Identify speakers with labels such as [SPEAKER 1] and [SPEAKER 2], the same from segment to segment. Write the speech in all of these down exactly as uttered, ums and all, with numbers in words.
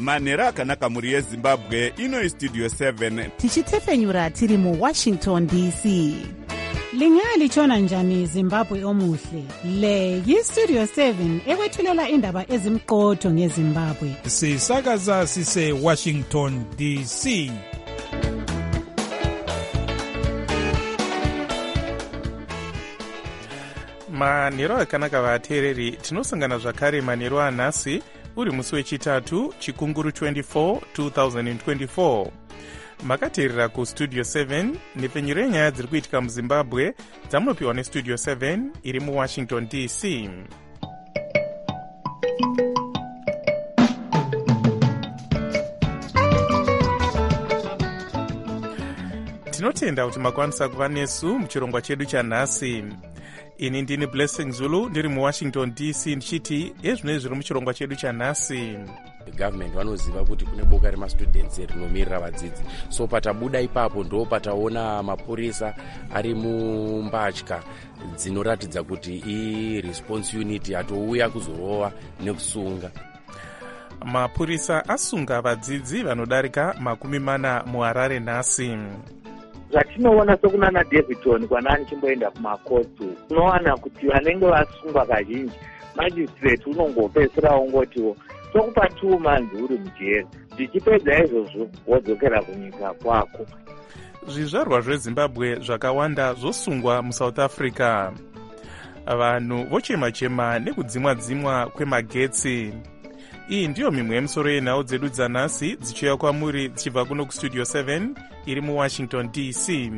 [SPEAKER 1] manhero akanaka mhuri yezimbabwe. Ino Studio seven
[SPEAKER 2] tichitefenyura tiri mu Washington D C.
[SPEAKER 3] Lingalitshona njani Zimbabwe omuhle? Le yi-Studio seven ekwethulela indaba ezimqotho ngeZimbabwe.
[SPEAKER 4] Sisakaza sise Washington D C.
[SPEAKER 5] Manhero akanaka vateereri, tinosangana zvakare manhero anhasi uri musi wechitatu chikunguru twenty-four twenty twenty-four. Makateerera kustudio seven nepfenyuro yenyaya dziri kuitika muzimbabwe dzamunopiwa nestudio seven iri muwashington D C. Tinotenda kuti makwanisa kuva nesu muchirongwa chedu chanhasi. Ini ndini Blessing Zulu ndiri muwashington D C ndichiti ezvinoi zviri muchirongwa chedu chanhasi.
[SPEAKER 6] Government vanoziva kuti kune boka remastudents rinomirira vadzidzi, so patabuda ipapo ndo pataona mapurisa ari mumbatya dzinoratidza kuti i-response unit atouya kuzorova nekusunga.
[SPEAKER 5] Mapurisa asunga vadzidzi vanodarika makumi mana muHarare nhasi.
[SPEAKER 7] Zvatinoona sokunana Davidson kwanani chimboenda kumakotu, unowana kuti vanenge vasungwa kazhinji magistrate unongopedzisira ongotiwo tokupa two months uri mujeri, zvichipedza izvozvo wodzokera kunyika kwako.
[SPEAKER 5] Zvizvarwa zveZimbabwe zvakawanda zvosungwa muSouth Africa. Vanhu vochema-chema nekudzimwa-dzimwa kwemagetsi. Iyi ndiyo mimwe yemisoro yenhau dzedu dzanhasi dzichiuya kwamuri dzichibva kuno kustudio seven iri muWashington D C.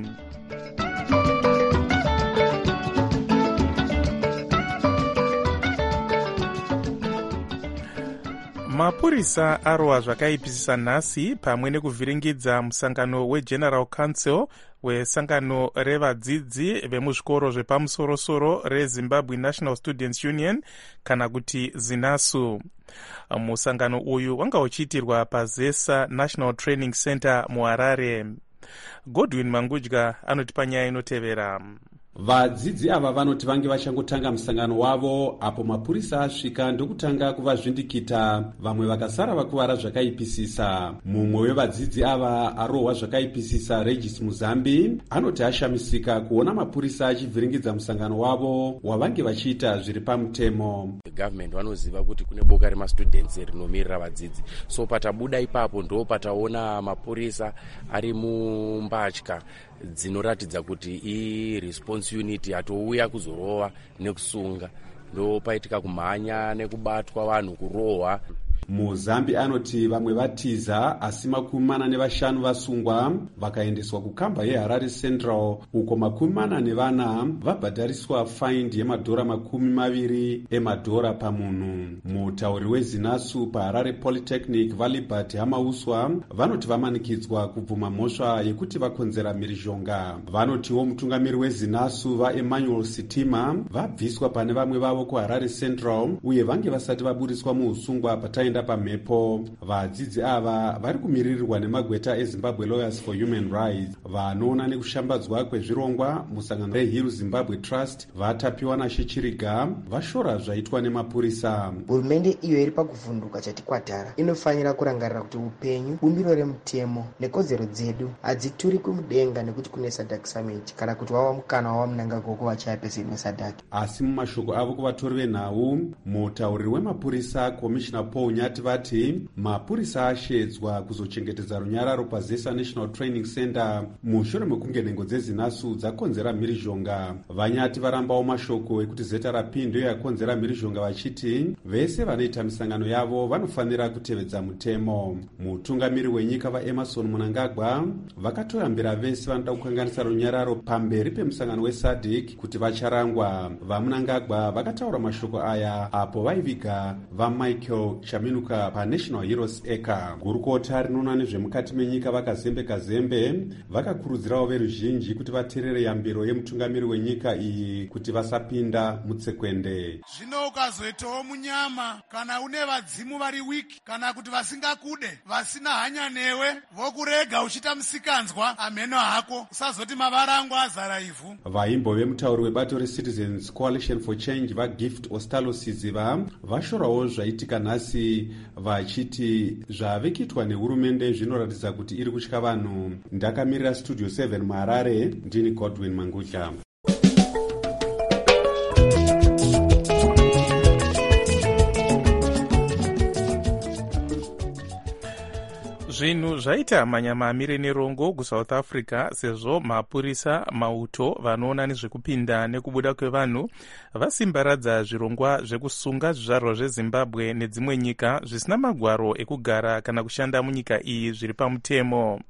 [SPEAKER 5] Mapurisa arova zvakaipisisa nhasi pamwe nekuvhiringidza musangano weGeneral Council wesangano revadzidzi vemuzvikoro zvepamusoro-soro reZimbabwe National Students Union kana kuti ZINASU. Musangano uyu wanga uchiitirwa paZesa National Training Center muHarare. Godwin Mangudya anotipa nyaya inotevera.
[SPEAKER 8] Vadzidzi ava vanoti vange vachangotanga musangano wavo apo mapurisa asvika ndokutanga kuvazvindikita, vamwe vakasara vakuvara zvakaipisisa. Mumwe wevadzidzi ava arohwa zvakaipisisa, Regis Muzambi, anoti ashamisika kuona mapurisa achivhiringidza musangano wavo wavange vachiita zviri pamutemo.
[SPEAKER 6] Government vanoziva kuti kune boka remastudents rinomirira vadzidzi, so patabuda ipapo ndo pataona mapurisa ari mumbatya dzinoratidza kuti i-response unit atouya kuzorova nekusunga, ndo paitika kumhanya nekubatwa vanhu kurohwa.
[SPEAKER 8] Muzambi anoti vamwe vatiza asi makumi mana nevashanu vasungwa vakaendeswa kukamba yeHarare Central, uko makumi mana nevana vabhadhariswa fine yemadhora makumi maviri emadhora pamunhu. Mutauri weZinasu paHarare Polytechnic Valibert Hamauswa vanoti vamanikidzwa kubvuma mhosva yekuti vakonzera mhirizhonga. Vanotiwo mutungamiri weZinasu vaEmmanuel Sitima vabviswa pane vamwe vavo kuHarare Central uye vange vasati vaburiswa muusungwa pataenda pamhepo. Vadzidzi ava vari kumiririrwa nemagweta eZimbabwe Lawyers for Human Rights. Vanoona nekushambadzwa kwezvirongwa musangano reHill Zimbabwe Trust vatapiwa naShechiriga vashora zvaitwa nemapurisa.
[SPEAKER 9] Hurumende iyo iri pakuvhunduka chatikwatara inofanira kurangarira kuti upenyu, bumbiro remutemo nekodzero dzedu hadzituri kumudenga nekuti kune SADC Summit kana kuti wava mukana wava munangagoko vachaya pese imwe SADC.
[SPEAKER 8] Asi mumashoko avo kuvatori venhau, mutauriri wemapurisa Commissioner Paul Nyati vati mapurisa ashedzwa kuzochengetedza runyararo paZesa National Training Center mushure mekunge nhengo dzeZinasu dzakonzera mhirizhonga. Vanyati varambawo mashoko ekuti zeta rapi ndiyo yakonzera mhirizhonga vachiti vese vanoita misangano yavo vanofanira kutevedza mutemo. Mutungamiri wenyika vaEmmerson Mnangagwa vakatoyambira vese vanoda kukanganisa runyararo pamberi pemusangano weSADC kuti vacharangwa. VaMnangagwa vakataura mashoko aya apo vaiviga vaMichael Chaminuka paNational Heroes Eka. Gurukota rinoona nezvemukati menyika vakazembe-kazembe vakakurudzirawo veruzhinji kuti vateerere yambiro yemutungamiri wenyika iyi kuti vasapinda mutsekwende.
[SPEAKER 10] Zvino ukazoitawo munyama kana une vadzimu vari wiki kana kuti vasingakude vasina hanya newe vokurega uchita musikanzwa amheno hako usazoti mavarangu azara ivhu.
[SPEAKER 8] Vaimbo vemutauri webato reCitizens Coalition for Change vaGift Ostalo Siziva vashorawo zvaitika nhasi asi vachiti zvave kuitwa nehurumende zvinoratidza kuti iri kutya vanhu. Ndakamirira studio seven muHarare, ndini Godwin Mangudla.
[SPEAKER 5] Zvinhu zvaita manyamamire nerongo kuSouth Africa sezvo mapurisa mauto vanoona nezvekupinda nekubuda kwevanhu vasimbaradza zvirongwa zvekusunga zvizvarwa zveZimbabwe nedzimwe nyika zvisina magwaro ekugara kana kushanda munyika iyi zviri pamutemo.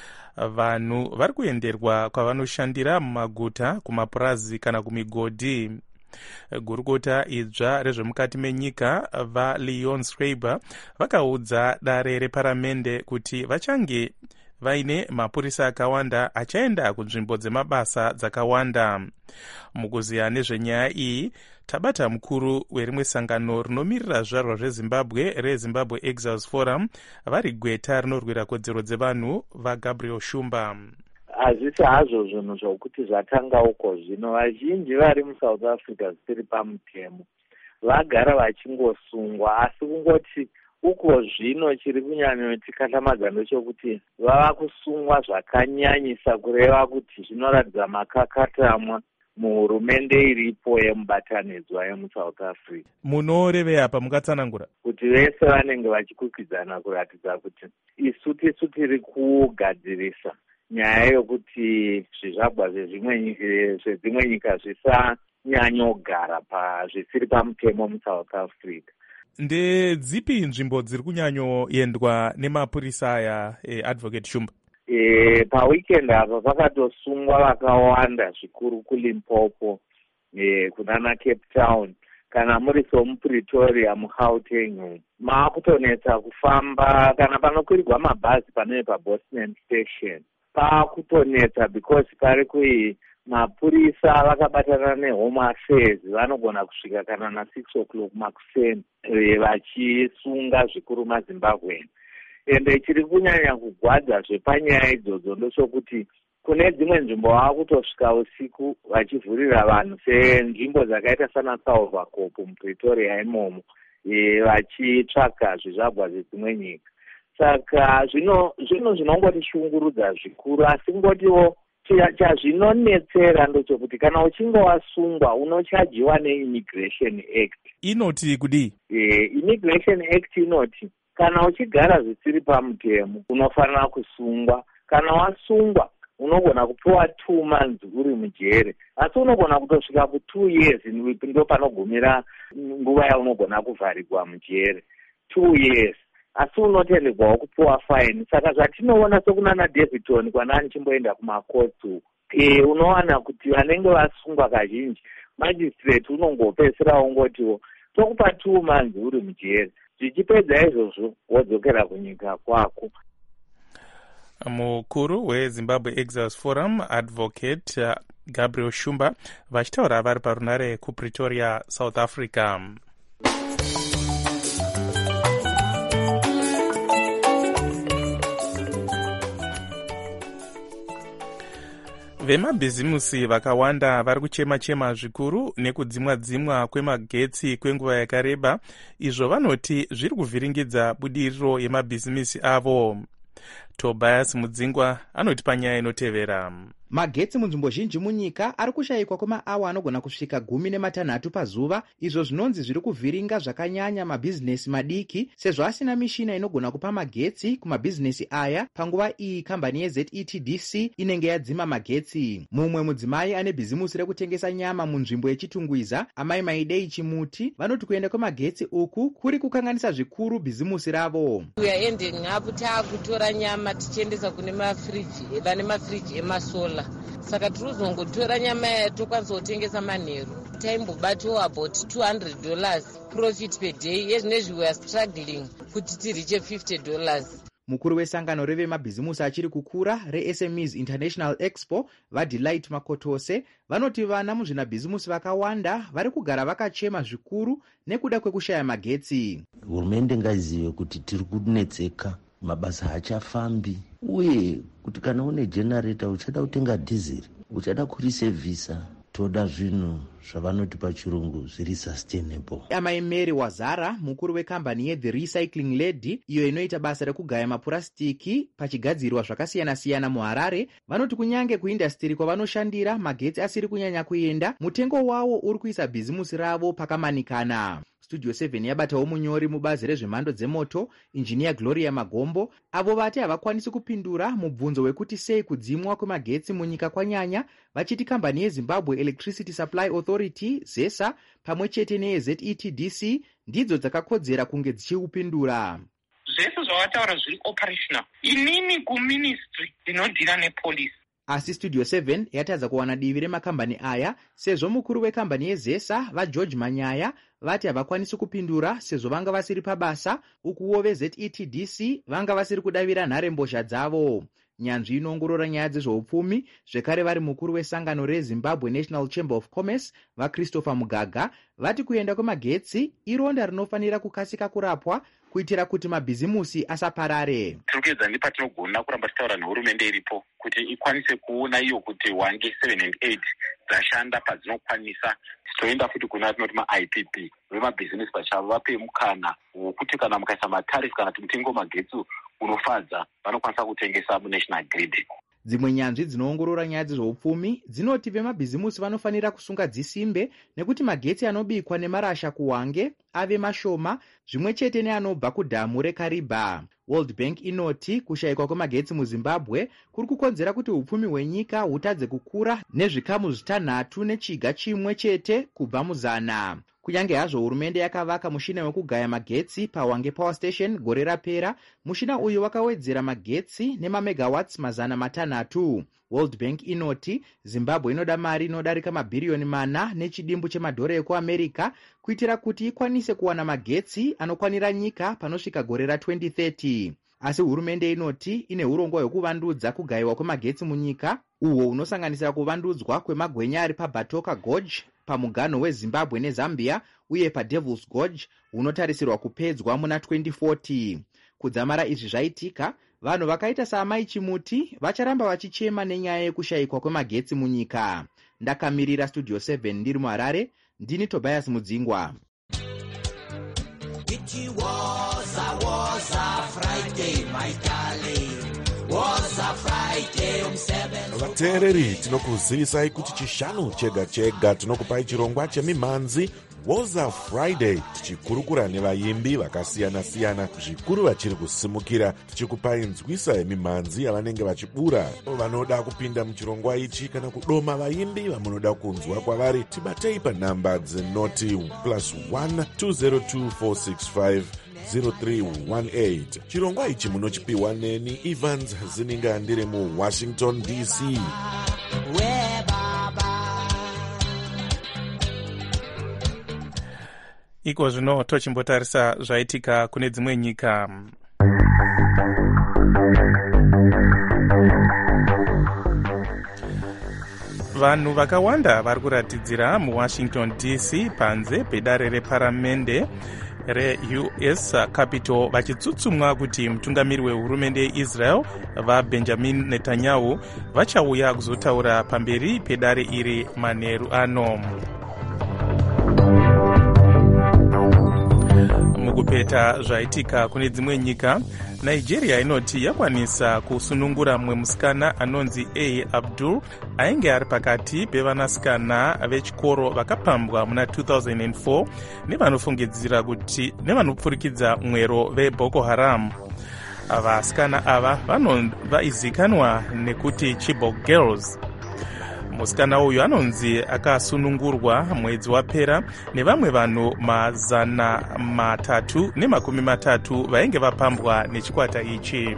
[SPEAKER 5] Vanhu vari kuenderwa kwavanoshandira mumaguta, kumapurazi kana kumigodhi. Gurukota idzva rezvemukati menyika vaLeon Schreiber vakaudza dare reparamende kuti vachange vaine mapurisa akawanda achaenda kunzvimbo dzemabasa dzakawanda. Mukuziya nezvenyaya iyi, tabata mukuru werimwe sangano rinomirira zvizvarwa zveZimbabwe reZimbabwe Exiles Forum vari gweta rinorwira kodzero dzevanhu vaGabriel Shumba.
[SPEAKER 7] Hazvisi hazvo zvinhu zvokuti zvatanga uko zvino, vazhinji vari muSouth Africa zvisiri pamutemo vagara vachingosungwa, asi kungoti uko zvino chiri kunyanyotikatamaga ndechokuti vava kusungwa zvakanyanyisa kureva kuti zvinoratidza makakatamwa muhurumende iripo yemubatanidzwa yemuSouth Africa.
[SPEAKER 5] Munorevei apa mukatsanangura? Kuti
[SPEAKER 7] vese vanenge vachikwikwidzana kuratidza kuti isu tisu tiri kugadzirisa nyaya yokuti zvizvagwa zvezvimwe nyika zvisanyanyogara pazvisiri pamutemo muSouth Africa.
[SPEAKER 5] Ndedzipi nzvimbo dziri kunyanyoendwa nemapurisa aya, eh, Advocate Shumba?
[SPEAKER 7] E, paweekend apa pakatosungwa vakawanda zvikuru kuLimpopo, e, kunana Cape Town, kana muri somuPretoria muGauteng maakutonetsa kufamba kana panokwirirwa mabhazi panenge paBoston Station. Paakutonetsa because pari kui mapurisa vakabatana neHome Affairs vanogona kusvika kana na six o'clock makuseni vachisunga zvikuru maZimbabwe. Ende chiri kunyanya kugwadza zvepanyaya idzodzo ndochokuti kune dzimwe nzvimbo vakutosvika usiku vachivhurira vanhu senzvimbo dzakaita sana Salvacopo muPretoria imomo, e, vachitsvaga zvizvagwa zvezimwe nyika. Saka zvino zvino zvinongotishungurudza zvikuru, asi ngotiwo chazvinonetsera ndochokuti kana uchinge wasungwa unochajiwa neImmigration Act.
[SPEAKER 5] Inoti kudii?
[SPEAKER 7] E, Immigration Act inoti kana uchigara zvisiri pamutemo unofanira kusungwa. Kana wasungwa unogona kupiwa two months uri mujere, asi unogona kutosvika ku two years ndo panogumira nguva yaunogona kuvharirwa mujere, two years. Asi unotenderwawo kupiwa fine. Saka zvatinoona sokunana Davidson kwanani chimboenda kumakotsi, e, unowana kuti vanenge vasungwa kazhinji magistrate unongopedzisira ungotiwo tokupa two months uri mujere, zvichipedza izvozvo wodzokera kunyika kwako.
[SPEAKER 5] Mukuru weZimbabwe Exiles Forum Advocate uh, Gabriel Shumba vachitaura vari parunare kuPretoria, South Africa. Vemabhizimusi vakawanda vari kuchema-chema zvikuru nekudzimwa-dzimwa kwemagetsi kwenguva yakareba, izvo vanoti zviri kuvhiringidza budiriro yemabhizimisi avo. Tobias Mudzingwa anoti panyaya inotevera.
[SPEAKER 11] Magetsi munzvimbo zhinji munyika ari kushayikwa kwemaawa anogona kusvika gumi nematanhatu pazuva, izvo zvinonzi zviri kuvhiringa zvakanyanya mabhizinesi madiki sezvo asina mishina inogona kupa magetsi kumabhizinesi aya. Panguva iyi kambani yeZ E T D C inenge yadzima magetsi. Mumwe mudzimai ane bhizimusi rekutengesa nyama munzvimbo yechitungwiza, Amai Maidei Chimuti, vanoti kuenda kwemagetsi uku kuri kukanganisa zvikuru bhizimusi ravo.
[SPEAKER 12] We are ending up taakutora nyama tichiendesa kune mafriji, vane mafriji emasola. Saka tiruzongotora nyama yatokwanisa kutengesa manheru taimbobatiwo about two hundred dollars profit per day. Yezvinezvi we are struggling kuti tiriche fifty dollars.
[SPEAKER 11] Mukuru wesangano revemabhizimusi achiri kukura reS M Es International Expo vaDelight Makotose vanoti vana muzvinabhizimusi vakawanda vari kugara vakachema zvikuru nekuda kwekushaya magetsi.
[SPEAKER 13] Hurumende ngaizive kuti tiri kunetseka, mabasa hachafambi, uye kuti kana une generator uchada kutenga dhiziri, uchada kurisevhisa, toda zvinhu zvavanoti pachirungu zviri sustainable.
[SPEAKER 11] Amaemeri Wazara, mukuru wekambani yeThe Recycling Lady, iyo inoita basa rekugaya mapurasitiki pachigadzirwa zvakasiyana-siyana muHarare, vanoti kunyange kuindastiri kwavanoshandira magetsi asiri kunyanya kuenda, mutengo wawo uri kuisa bhizimusi ravo pakamanikana. Studio seven yabatawo munyori mubazi rezvemhando dzemoto, injiniya Gloria Magombo, avo vati havakwanisi kupindura mubvunzo wekuti sei kudzimwa kwemagetsi munyika kwanyanya, vachiti kambani yeZimbabwe Electricity Supply Authority ZESA pamwe chete neyeZ E T D C ndidzo dzakakodzera kunge dzichiupindura.
[SPEAKER 14] Zvese zvavataura zviri operational. Inini kuministry inodhira nepolisi.
[SPEAKER 11] Asi Studio seven yatadza kuwana divi remakambani aya, sezvo mukuru wekambani yeZESA vaGeorge Manyaya vati havakwanisi kupindura sezvo vanga vasiri pabasa, ukuwo veZ E T D C vanga vasiri kudavira nharembozha dzavo. Nyanzvi inoongorora nyaya dzezveupfumi zvekare vari mukuru wesangano reZimbabwe National Chamber of Commerce vaChristopher Mugaga vati kuenda kwemagetsi ironda rinofanira kukasika kurapwa kuitira kuti mabhizimusi asaparare.
[SPEAKER 14] Tiri kuedza nepatinogona kuramba tichitaura nehurumende iripo kuti ikwanise kuona iyo kuti wange seven and eight dzashanda padzinokwanisa. Titoenda futi kuna tinoti ma-I P P vemabhizinesi pachavo vape mukana wokuti kana mukaisa matarifu kana kuti mutengo wemagetsi unofadza vanokwanisa kutengesa munational grid.
[SPEAKER 11] Dzimwe nyanzvi dzinoongorora nyaya dzezveupfumi dzinoti vemabhizimusi vanofanira kusunga dzisimbe nekuti magetsi anobikwa nemarasha kuwange ave mashoma, zvimwe chete neanobva kudhamu reKariba. World Bank inoti kushayikwa kwemagetsi muZimbabwe kuri kukonzera kuti upfumi hwenyika hutadze kukura nezvikamu zvitanhatu nechiga chimwe chete kubva muzana. Kunyange hazvo hurumende yakavaka mushina wekugaya magetsi paWange Power Station gore rapera, mushina uyu wakawedzera magetsi nemamegawatts mazana matanhatu. World Bank inoti Zimbabwe inoda mari inodarika mabhiriyoni mana nechidimbu chemadhora ekuAmerica kuitira kuti ikwanise kuwana magetsi anokwanira nyika panosvika gore ra-twenty thirty. Asi hurumende inoti ine urongwa hwekuvandudza kugayiwa kwemagetsi munyika, uhwo unosanganisira kuvandudzwa kwemagwenya ari paBatoka Gorge pamuganho weZimbabwe neZambia uye paDevil's Gorge unotarisirwa kupedzwa muna twenty forty. Kudzamara izvi zvaitika, vanhu vakaita saamai Chimuti vacharamba vachichema nenyaya yekushayikwa kwemagetsi munyika. Ndakamirira Studio seven ndiri muHarare, ndini Tobias Mudzingwa.
[SPEAKER 1] Vateereri, tinokuzivisai kuti chishanu chega chega tinokupai chirongwa chemimhanzi Woza Friday, tichikurukura nevaimbi vakasiyana-siyana, zvikuru vachiri kusimukira, tichikupai nzwisa yemimhanzi yavanenge vachibura. Vanoda kupinda muchirongwa ichi kana kudoma vaimbi vamunoda kunzwa kwavari, tibatei panhamba dzenoti plus one two zero two four six five zero three one eight. Chirongwa ichi munochipiwa neni Evans Zininga ndiri muWashington D C.
[SPEAKER 5] Iko zvino tochimbotarisa zvaitika kune dzimwe nyika. Vanhu vakawanda vari kuratidzira muWashington D C panze pedare reparamende re-U S Capitol vachitsutsumwa kuti mutungamiri wehurumende yeIsrael vaBenjamin Netanyahu vachauya kuzotaura pamberi pedare iri manheru ano. Mukupeta zvaitika kune dzimwe nyika, Nigeria inoti yakwanisa kusunungura mumwe musikana anonzi A. Abdul ainge ari pakati pevanasikana vechikoro vakapambwa muna two thousand four nevanofungidzira kuti nevanopfurikidza mwero veBoko Haram. Vasikana ava vaizikanwa nekuti Chibok Girls. Musikana uyu anonzi akasunungurwa mwedzi wapera nevamwe vanhu mazana matatu nemakumi matatu vainge vapambwa nechikwata ichi.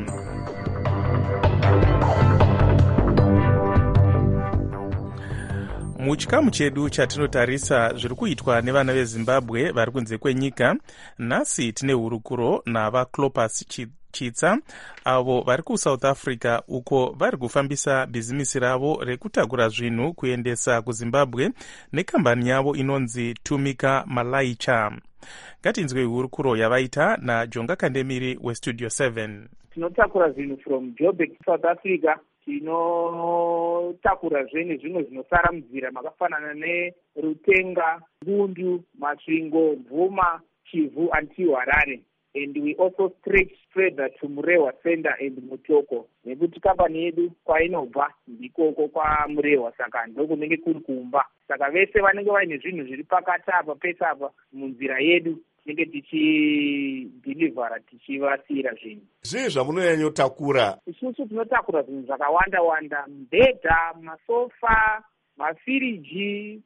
[SPEAKER 5] Muchikamu chedu chatinotarisa zviri kuitwa nevana veZimbabwe vari kunze kwenyika, nhasi tine hurukuro navaClopas Chitsa avo vari kuSouth Africa uko vari kufambisa bhizimisi ravo rekutakura zvinhu kuendesa kuZimbabwe nekambani yavo inonzi Tumika Malaicha. Ngatinzwe hurukuro yavaita naJonga Kandemiri weStudio seven.
[SPEAKER 7] Tinotakura zvinhu from Joburg, South Africa. Tinotakura tinotakurazve nezvimwe zvinosara munzira makafanana nerutenga, ngundu, masvingo, bvuma, chivhu until Harare. And we also stretch further to Murewa Center and Mutoko. Nekuti kambani yedu kwainobva ndikoko kwa Murewa, saka ndokunenge kuri kumba. Saka vese vanenge vaine zvinhu zviri pakati apa pese apa munzira yedu tinenge tichidhilivhara tichivasiyira zvinhu.
[SPEAKER 1] Zvii zvamunonyanyotakura?
[SPEAKER 7] Isusu tinotakura zvinhu zvakawanda wanda, mibhedha, masofa, mafiriji,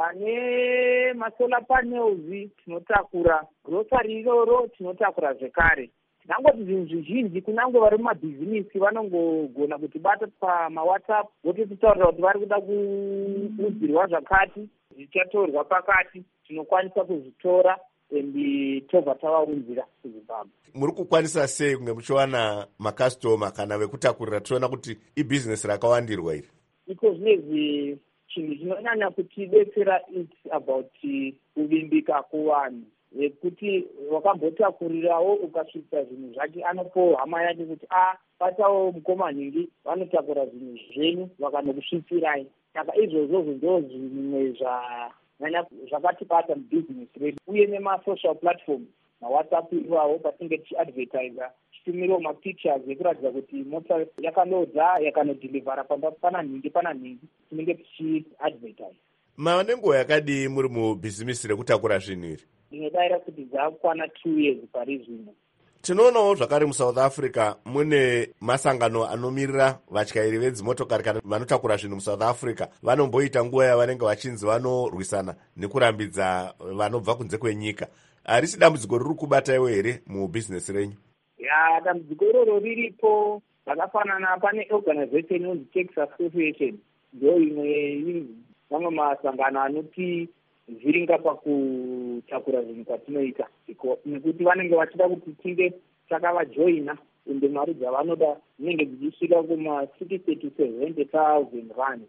[SPEAKER 7] vane masolar panels tinotakura, grocery iroro tinotakura zvekare. Tinangoti zvinhu zvizhinji kunyange vari mumabhizinisi vanongogona kutibata pamawhatsapp vototitaurira kuti vari kuda kuudzirwa zvakati, zvichatorwa pakati, tinokwanisa kuzvitora and tobva tavaunzira kuZimbabwe.
[SPEAKER 1] Muri kukwanisa sei kunge muchiwana makastoma kana vekutakurira? Tiona kuti ibhizinesi rakawandirwa iri.
[SPEAKER 7] Iko zvinezvi chinhu chinonyanya kutidetsera it's about kuvimbika kuvanhu, vekuti wakambotakurirawo ukasvitsa zvinhu zvake anopo hama yake kuti a batawo mukomaningi vanotakura zvinhu zvenyu vakanokusvitsirai. Saka izvozvo ndo zvimwe zvanyanya zvakatibata mubhizinesi redu, uye nemasocial platform, mawhatsapp iwawo patinenge tichiadvertisa titumirawo mapictures ekuratidza kuti mota yakanodza yakanodhilivhara pamba pana nhingi pana nhingi tinenge tichiadvertisa.
[SPEAKER 1] Mava nenguva yakadii muri mubhizinesi rekutakura zvinhu iri?
[SPEAKER 7] Ndinodayira kuti dzakukwana two years pari zvino.
[SPEAKER 1] Tinoonawo zvakare muSouth Africa mune masangano anomirira vatyairi vedzimotokari kana vanotakura zvinhu muSouth Africa. Vanomboita nguva yavanenge vachinzi vanorwisana nekurambidza vanobva kunze kwenyika. Harisi dambudziko riri kubataiwo here mubhizinesi renyu?
[SPEAKER 7] Ya, dambudziko iroro riripo. Zvakafanana pane organization inonzi Tax Association, ndo imwe mamwe masangano anoti vhiringa pakutakura zvinhu kwatinoita, nekuti vanenge vachida kuti tinge takavajoina, ende mari dzavanoda dzinenge dzichisvika kuma sixty to seventy thousand rand.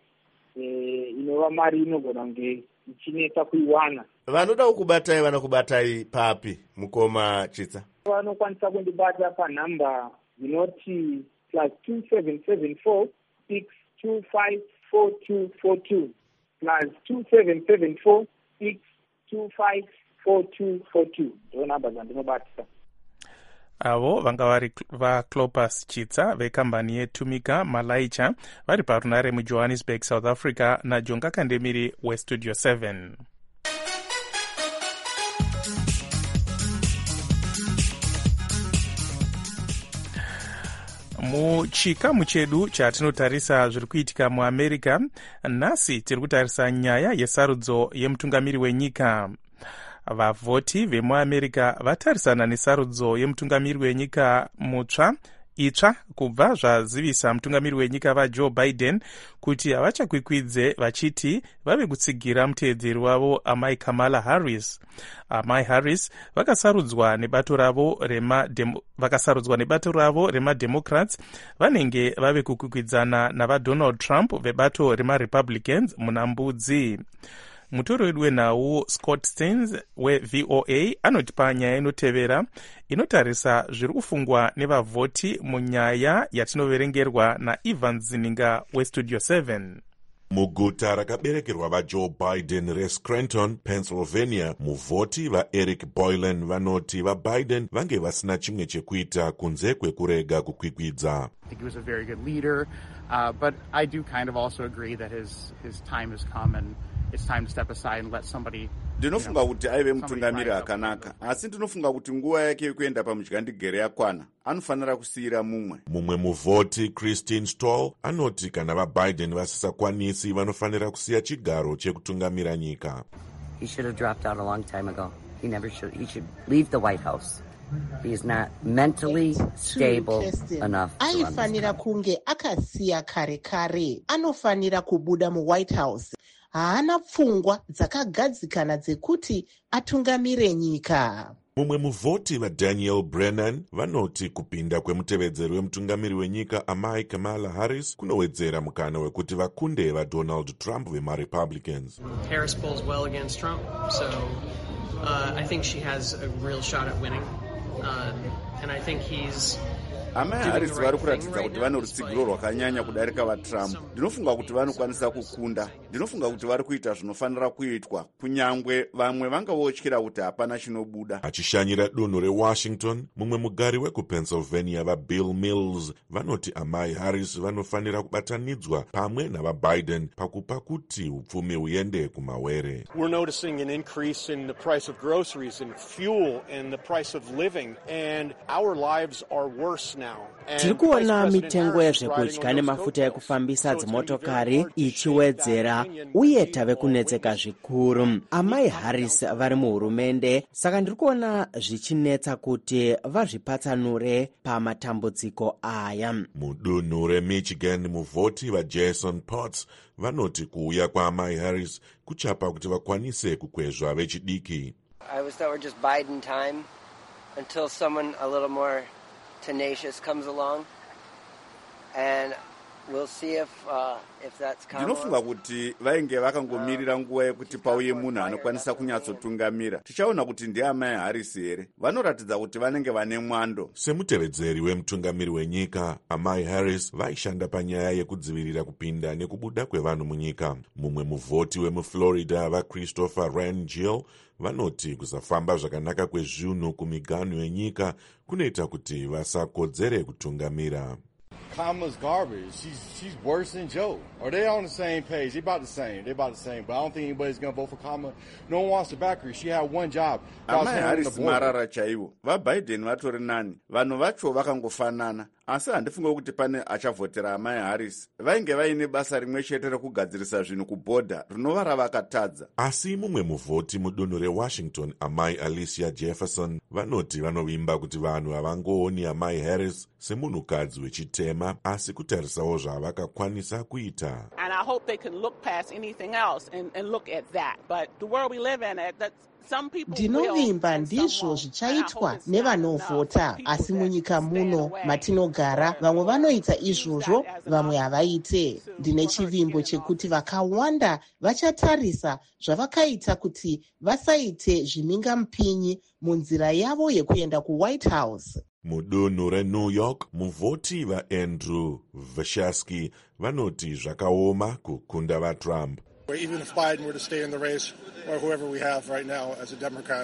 [SPEAKER 7] Inova mari inogona kunge ichinetsa kuiwana.
[SPEAKER 1] Vanoda kukubatai vanokubatai papi, mukoma Chitsa?
[SPEAKER 7] Vanokwanisa kundibata panhamba inoti plus two seven seven four six two five four two four two plus two seven seven four six two five four two four two. Ndo namba dzandinobatisa.
[SPEAKER 5] Avo vanga vari vaClopas Chitsa vekambani yeTumika Malaicha vari parunare muJohannesburg, South Africa, naJonga Kandemiri weStudio seven. Muchikamu chedu chatinotarisa zviri kuitika muAmerica, nhasi tiri kutarisa nyaya yesarudzo yemutungamiri wenyika. Vavhoti vemuAmerica vatarisana nesarudzo yemutungamiri wenyika mutsva itsva kubva zvazivisa mutungamiri wenyika vaJoe Biden kuti havachakwikwidze vachiti vave kutsigira muteedzeri wavo amai Kamala Harris. Amai Harris vakasarudzwa nebato ravo rema vakasarudzwa nebato ravo remademocrats vanenge vave kukwikwidzana navaDonald Trump vebato remaRepublicans muna mbudzi. Mutori wedu wenhau Scott Stearns weV O A anoti panyaya inotevera inotarisa zviri kufungwa nevavhoti munyaya yatinoverengerwa naIvan Zininga weStudio seven.
[SPEAKER 1] Muguta rakaberekerwa vaJoe Biden reScranton, Pennsylvania, muvhoti vaEric Boylan vanoti vaBiden vange vasina chimwe chekuita kunze kwekurega kukwikwidza.
[SPEAKER 15] I think he was a very good leader, uh, but I do kind of also agree that his his time has come and it's time to step aside and let somebody.
[SPEAKER 16] Ndinofunga kuti aive mutungamiri akanaka, asi ndinofunga kuti nguva yake yekuenda pamudyandegere yakwana. Anofanira kusiyira mumwe.
[SPEAKER 1] Mumwe muvhoti Christine Stoll anoti kana vaBiden vasisakwanisi vanofanira kusiya chigaro chekutungamira nyika.
[SPEAKER 17] He should have dropped out a long time ago. He never should. He should leave the White House. He is not mentally stable enough.
[SPEAKER 18] Aifanira kunge akasiya kare kare. Anofanira kubuda mu White House. Haana pfungwa dzakagadzikana dzekuti atungamire nyika.
[SPEAKER 1] Mumwe muvhoti vaDaniel Brennan vanoti kupinda kwemutevedzeri wemutungamiri wenyika amai Kamala Harris kunowedzera mukana wekuti vakunde vaDonald Trump vemaRepublicans.
[SPEAKER 19] Harris polls well against Trump, so uh, I think she has a real shot at winning. Uh, and I think he's
[SPEAKER 16] amai harris vari kuratidza kuti vane rutsigiro rwakanyanya kudarika vatrump. Ndinofunga kuti vanokwanisa kukunda. Ndinofunga kuti vari kuita zvinofanira kuitwa, kunyangwe vamwe vangavotyira kuti hapana chinobuda.
[SPEAKER 1] Achishanyira dunhu rewashington, mumwe mugari wekupennsylvania vabill mills vanoti amai harris vanofanira kubatanidzwa pamwe navabiden pakupa kuti upfumi huende kumawere.
[SPEAKER 20] We're noticing an increase in the price of groceries and fuel and the price of living, and our lives are worse now.
[SPEAKER 21] Tiri kuona mitengo yezvekudya nemafuta ekufambisa dzimotokari ichiwedzera uye tave kunetseka zvikuru. Amai Harris vari muhurumende, saka ndiri kuona zvichinetsa kuti vazvipatsanure pamatambudziko aya.
[SPEAKER 1] Mudunhu reMichigan, muvhoti vaJason Potts vanoti kuuya kwaamai Harris kuchapa kuti vakwanise kukwezva vechidiki.
[SPEAKER 22] I was thought we're just biding time until someone a little more tenacious comes along, and we'll see if uh, if that's Kamala.
[SPEAKER 16] Ndinofunga kuti vainge vakangomirira nguva yekuti pauye munhu anokwanisa kunyatsotungamira. Tichaona kuti ndiamai Harris here. Vanoratidza kuti vanenge vane mwando.
[SPEAKER 1] Semutevedzeri wemutungamiri wenyika, amai Harris vaishanda panyaya yekudzivirira kupinda nekubuda kwevanhu munyika. Mumwe muvhoti wemuFlorida vaChristopher Rangel vanoti kusafamba zvakanaka kwezvinhu kumiganhu yenyika kunoita kuti vasakodzere kutungamira.
[SPEAKER 23] Kamala's garbage. She's she's worse than Joe. Are they on the same page? They about the same. They about the same. But I don't think anybody's going to vote for Kamala. No one wants to back her. She had one job.
[SPEAKER 16] Amai Harris marara chaivo. VaBiden vatori nani. Vanhu vacho vakangofanana. Asi handifunga kuti pane achavhotera amai Harris. Vainge vaine basa rimwe chete rekugadzirisa zvinhu kubhodha rinova ravakatadza.
[SPEAKER 1] Asi mumwe muvhoti mudunhu reWashington, amai Alicia Jefferson, vanoti vanovimba kuti vanhu havangooni amai Harris semunhukadzi wechitema, asi kutarisawo zvavakakwanisa kuita.
[SPEAKER 24] And I hope they can look past anything else and, and look at that. But the world we live in, that's
[SPEAKER 18] ndinovimba ndizvo zvichaitwa nevanovhota, asi munyika muno matinogara vamwe vanoita izvozvo, vamwe havaite. Ndine chivimbo chekuti vakawanda vachatarisa zvavakaita kuti vasaite zvimingamupinyi munzira yavo yekuenda kuWhite House.
[SPEAKER 1] Mudunhu reNew York, muvhoti vaAndrew Vashasky vanoti zvakaoma kukunda vaTrump.
[SPEAKER 25] Even if Biden were to stay in the race, or whoever we have right now as a Democrat,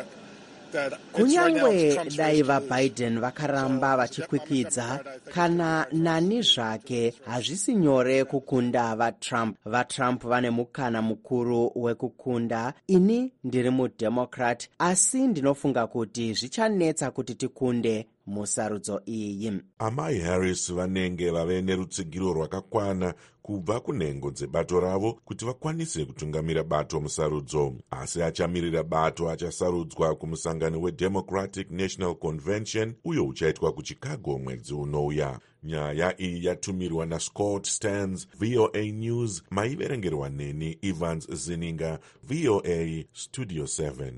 [SPEAKER 21] kunyange dai vaBiden vakaramba vachikwikidza, kana nani zvake hazvisi nyore kukunda vaTrump. VaTrump vane mukana mukuru wekukunda. Ini ndiri muDemocrat, asi ndinofunga kuti zvichanetsa kuti tikunde musarudzo iyi.
[SPEAKER 1] Amai Harris vanenge vave nerutsigiro rwakakwana kubva kunhengo dzebato ravo kuti vakwanise kutungamira bato musarudzo, asi achamirira bato achasarudzwa kumusangano weDemocratic National Convention uyo uchaitwa kuChicago mwedzi unouya. Nyaya iyi yatumirwa naScott Stearns, V O A News, maiverengerwa neni Evans Zininga, V O A Studio seven.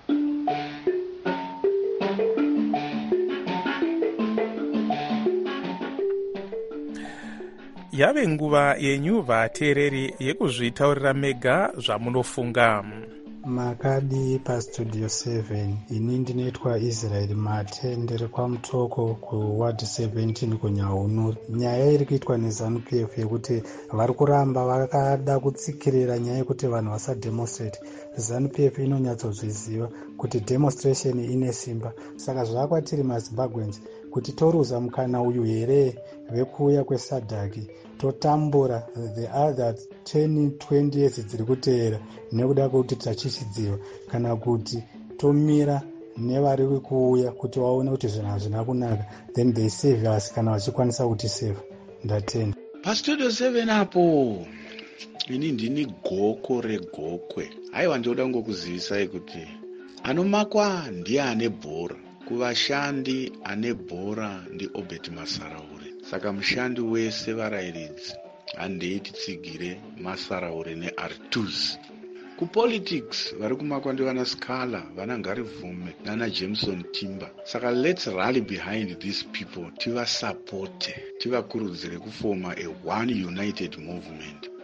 [SPEAKER 5] Yave nguva yenyu vateereri yekuzvitaurira mega zvamunofunga.
[SPEAKER 26] Makadi paStudio seven. Ini ndinoitwa Israel Mate, ndiri kwamutoko kuward seventeen kuNyaunu. Nyaya iri kuitwa neZANU-P F yekuti vari kuramba vakada kutsikirira nyaya yekuti vanhu vasademonstrate. ZANU-P F inonyatsozviziva kuti demonstration ine simba, saka zvavakwatiri maZimbabweans kuti toruza mukana uyu here vekuuya kwesadhaki totambura the other ten twenty years dziri kuteera nekuda kwekuti tachichidziva, kana kuti tomira nevari kuuya kuti vaone kuti zvinhu hazvina kunaka, then they save us kana vachikwanisa kuti save. Ndatenda.
[SPEAKER 27] PaStudio seven apo ini ndini goko regokwe. Haiwa ndoda ngokuzivisai kuti anomakwa ndiye ane bhora, kuvashandi ane bhora ndiObert Masaraure. Saka mushandi wese varairidzi handeiti tsigire Masaraure neArtus. Kupolitics vari kumakwa ndivana Scala, vana Ngarivume nana Jameson Timber. Saka let's rally behind these people, tiva supporte, tiva kurudzire kufoma a one united movement.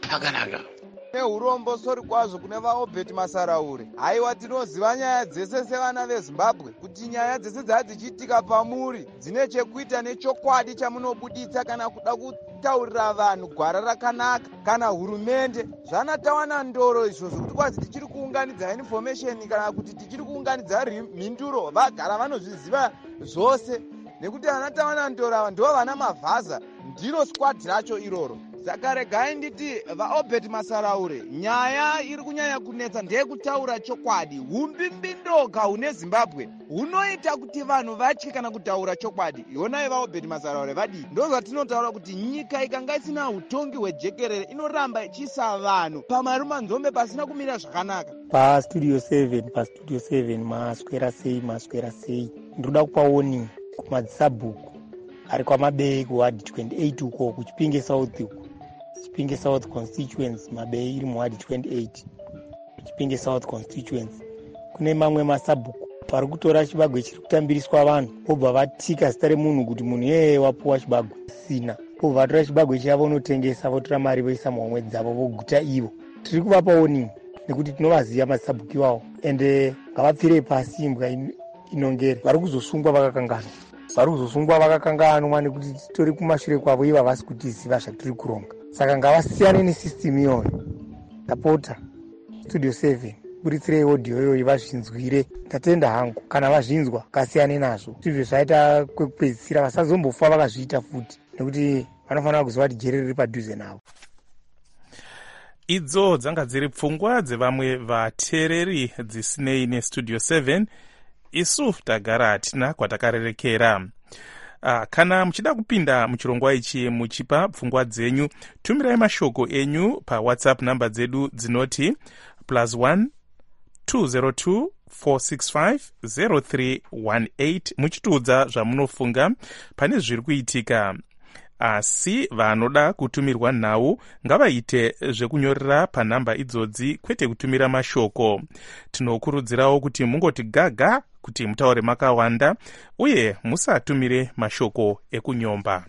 [SPEAKER 27] zvakanaka.
[SPEAKER 2] Neurombo sori kwazvo kune vaobert masaraure. Haiwa, tinoziva nyaya dzese sevana vezimbabwe kuti nyaya dzese dzadzichiitika pamuri dzine chekuita nechokwadi chamunobuditsa kana kuda kutaurira vanhu gwara rakanaka kana hurumende. Zvana tawana ndoro izvo zvokuti kwazi tichiri kuunganidza information kana kuti tichiri kuunganidza mhinduro, vagara vanozviziva zvose nekuti vana tawana ndoro ava ndivo vana mavhaza, ndiro squad racho iroro. Saka regai nditi vaobert masaraure, nyaya iri kunyanya kunetsa ndeyekutaura chokwadi. Umbimbindoga hune Zimbabwe hunoita kuti vanhu vatye kana kutaura chokwadi. Yonai vaobert masaraure vadii? Ndo zvatinotaura kuti nyika ikanga isina utongi hwejekerere inoramba ichiisa vanhu pamarumanzombe pasina kumira zvakanaka.
[SPEAKER 3] pastudio seven pastudio seven maswera sei maswera sei ndoda kupa warning kumadzisabhuku ari kwamabei kuwadi twenty-eight uko kuchipinge south uko chipinge south constituency, mabei iri muwadi twenty-eight chipinge south constituency. Kune mamwe masabhuku pari kutora chibagwe chiri kutambiriswa vanhu pobva vatika zita remunhu kuti munhu yeye wapuwa chibagwe sina, pobva vatora chibagwe chavo vonotengesa votora mari voisa muhomwedzi dzavo voguta ivo. Tiri kuvapa warning nekuti tinovaziva masabhuku iwawo ende ngavapfire pasi imbwa inongere. Vari kuzosungwa vakakanganwa vari kuzosungwa vakakanganwa nekuti titori kumashure kwavo iva vasi kutiziva zvatiri kuronga. Saka ngavasiyane nesystem iyoyo. Tapota studio seven buritsirei audio iyoyo vazvinzwire. Ndatenda hangu kana vazvinzwa kasiyane nazvo. Zvizvo zvaita kwekupedzisira vasazombofa vakazviita futi nekuti vanofanira kuziva kuti jeri riri padhuze navo.
[SPEAKER 5] Idzo dzanga dziri pfungwa dzevamwe vateereri dzisinei nestudio seven. Isu tagara hatina kwatakarerekera. Uh, kana muchida kupinda muchirongwa ichi muchipa pfungwa dzenyu, tumirai mashoko enyu pawhatsapp namba dzedu dzinoti plus one two zero two four six five zero three one eight muchitiudza zvamunofunga pane zviri kuitika. Asi vanoda kutumirwa nhau ngavaite zvekunyorera panhamba idzodzi kwete kutumira mashoko. Tinokurudzirawo kuti mungoti gaga kuti mutaure makawanda uye musatumire mashoko ekunyomba.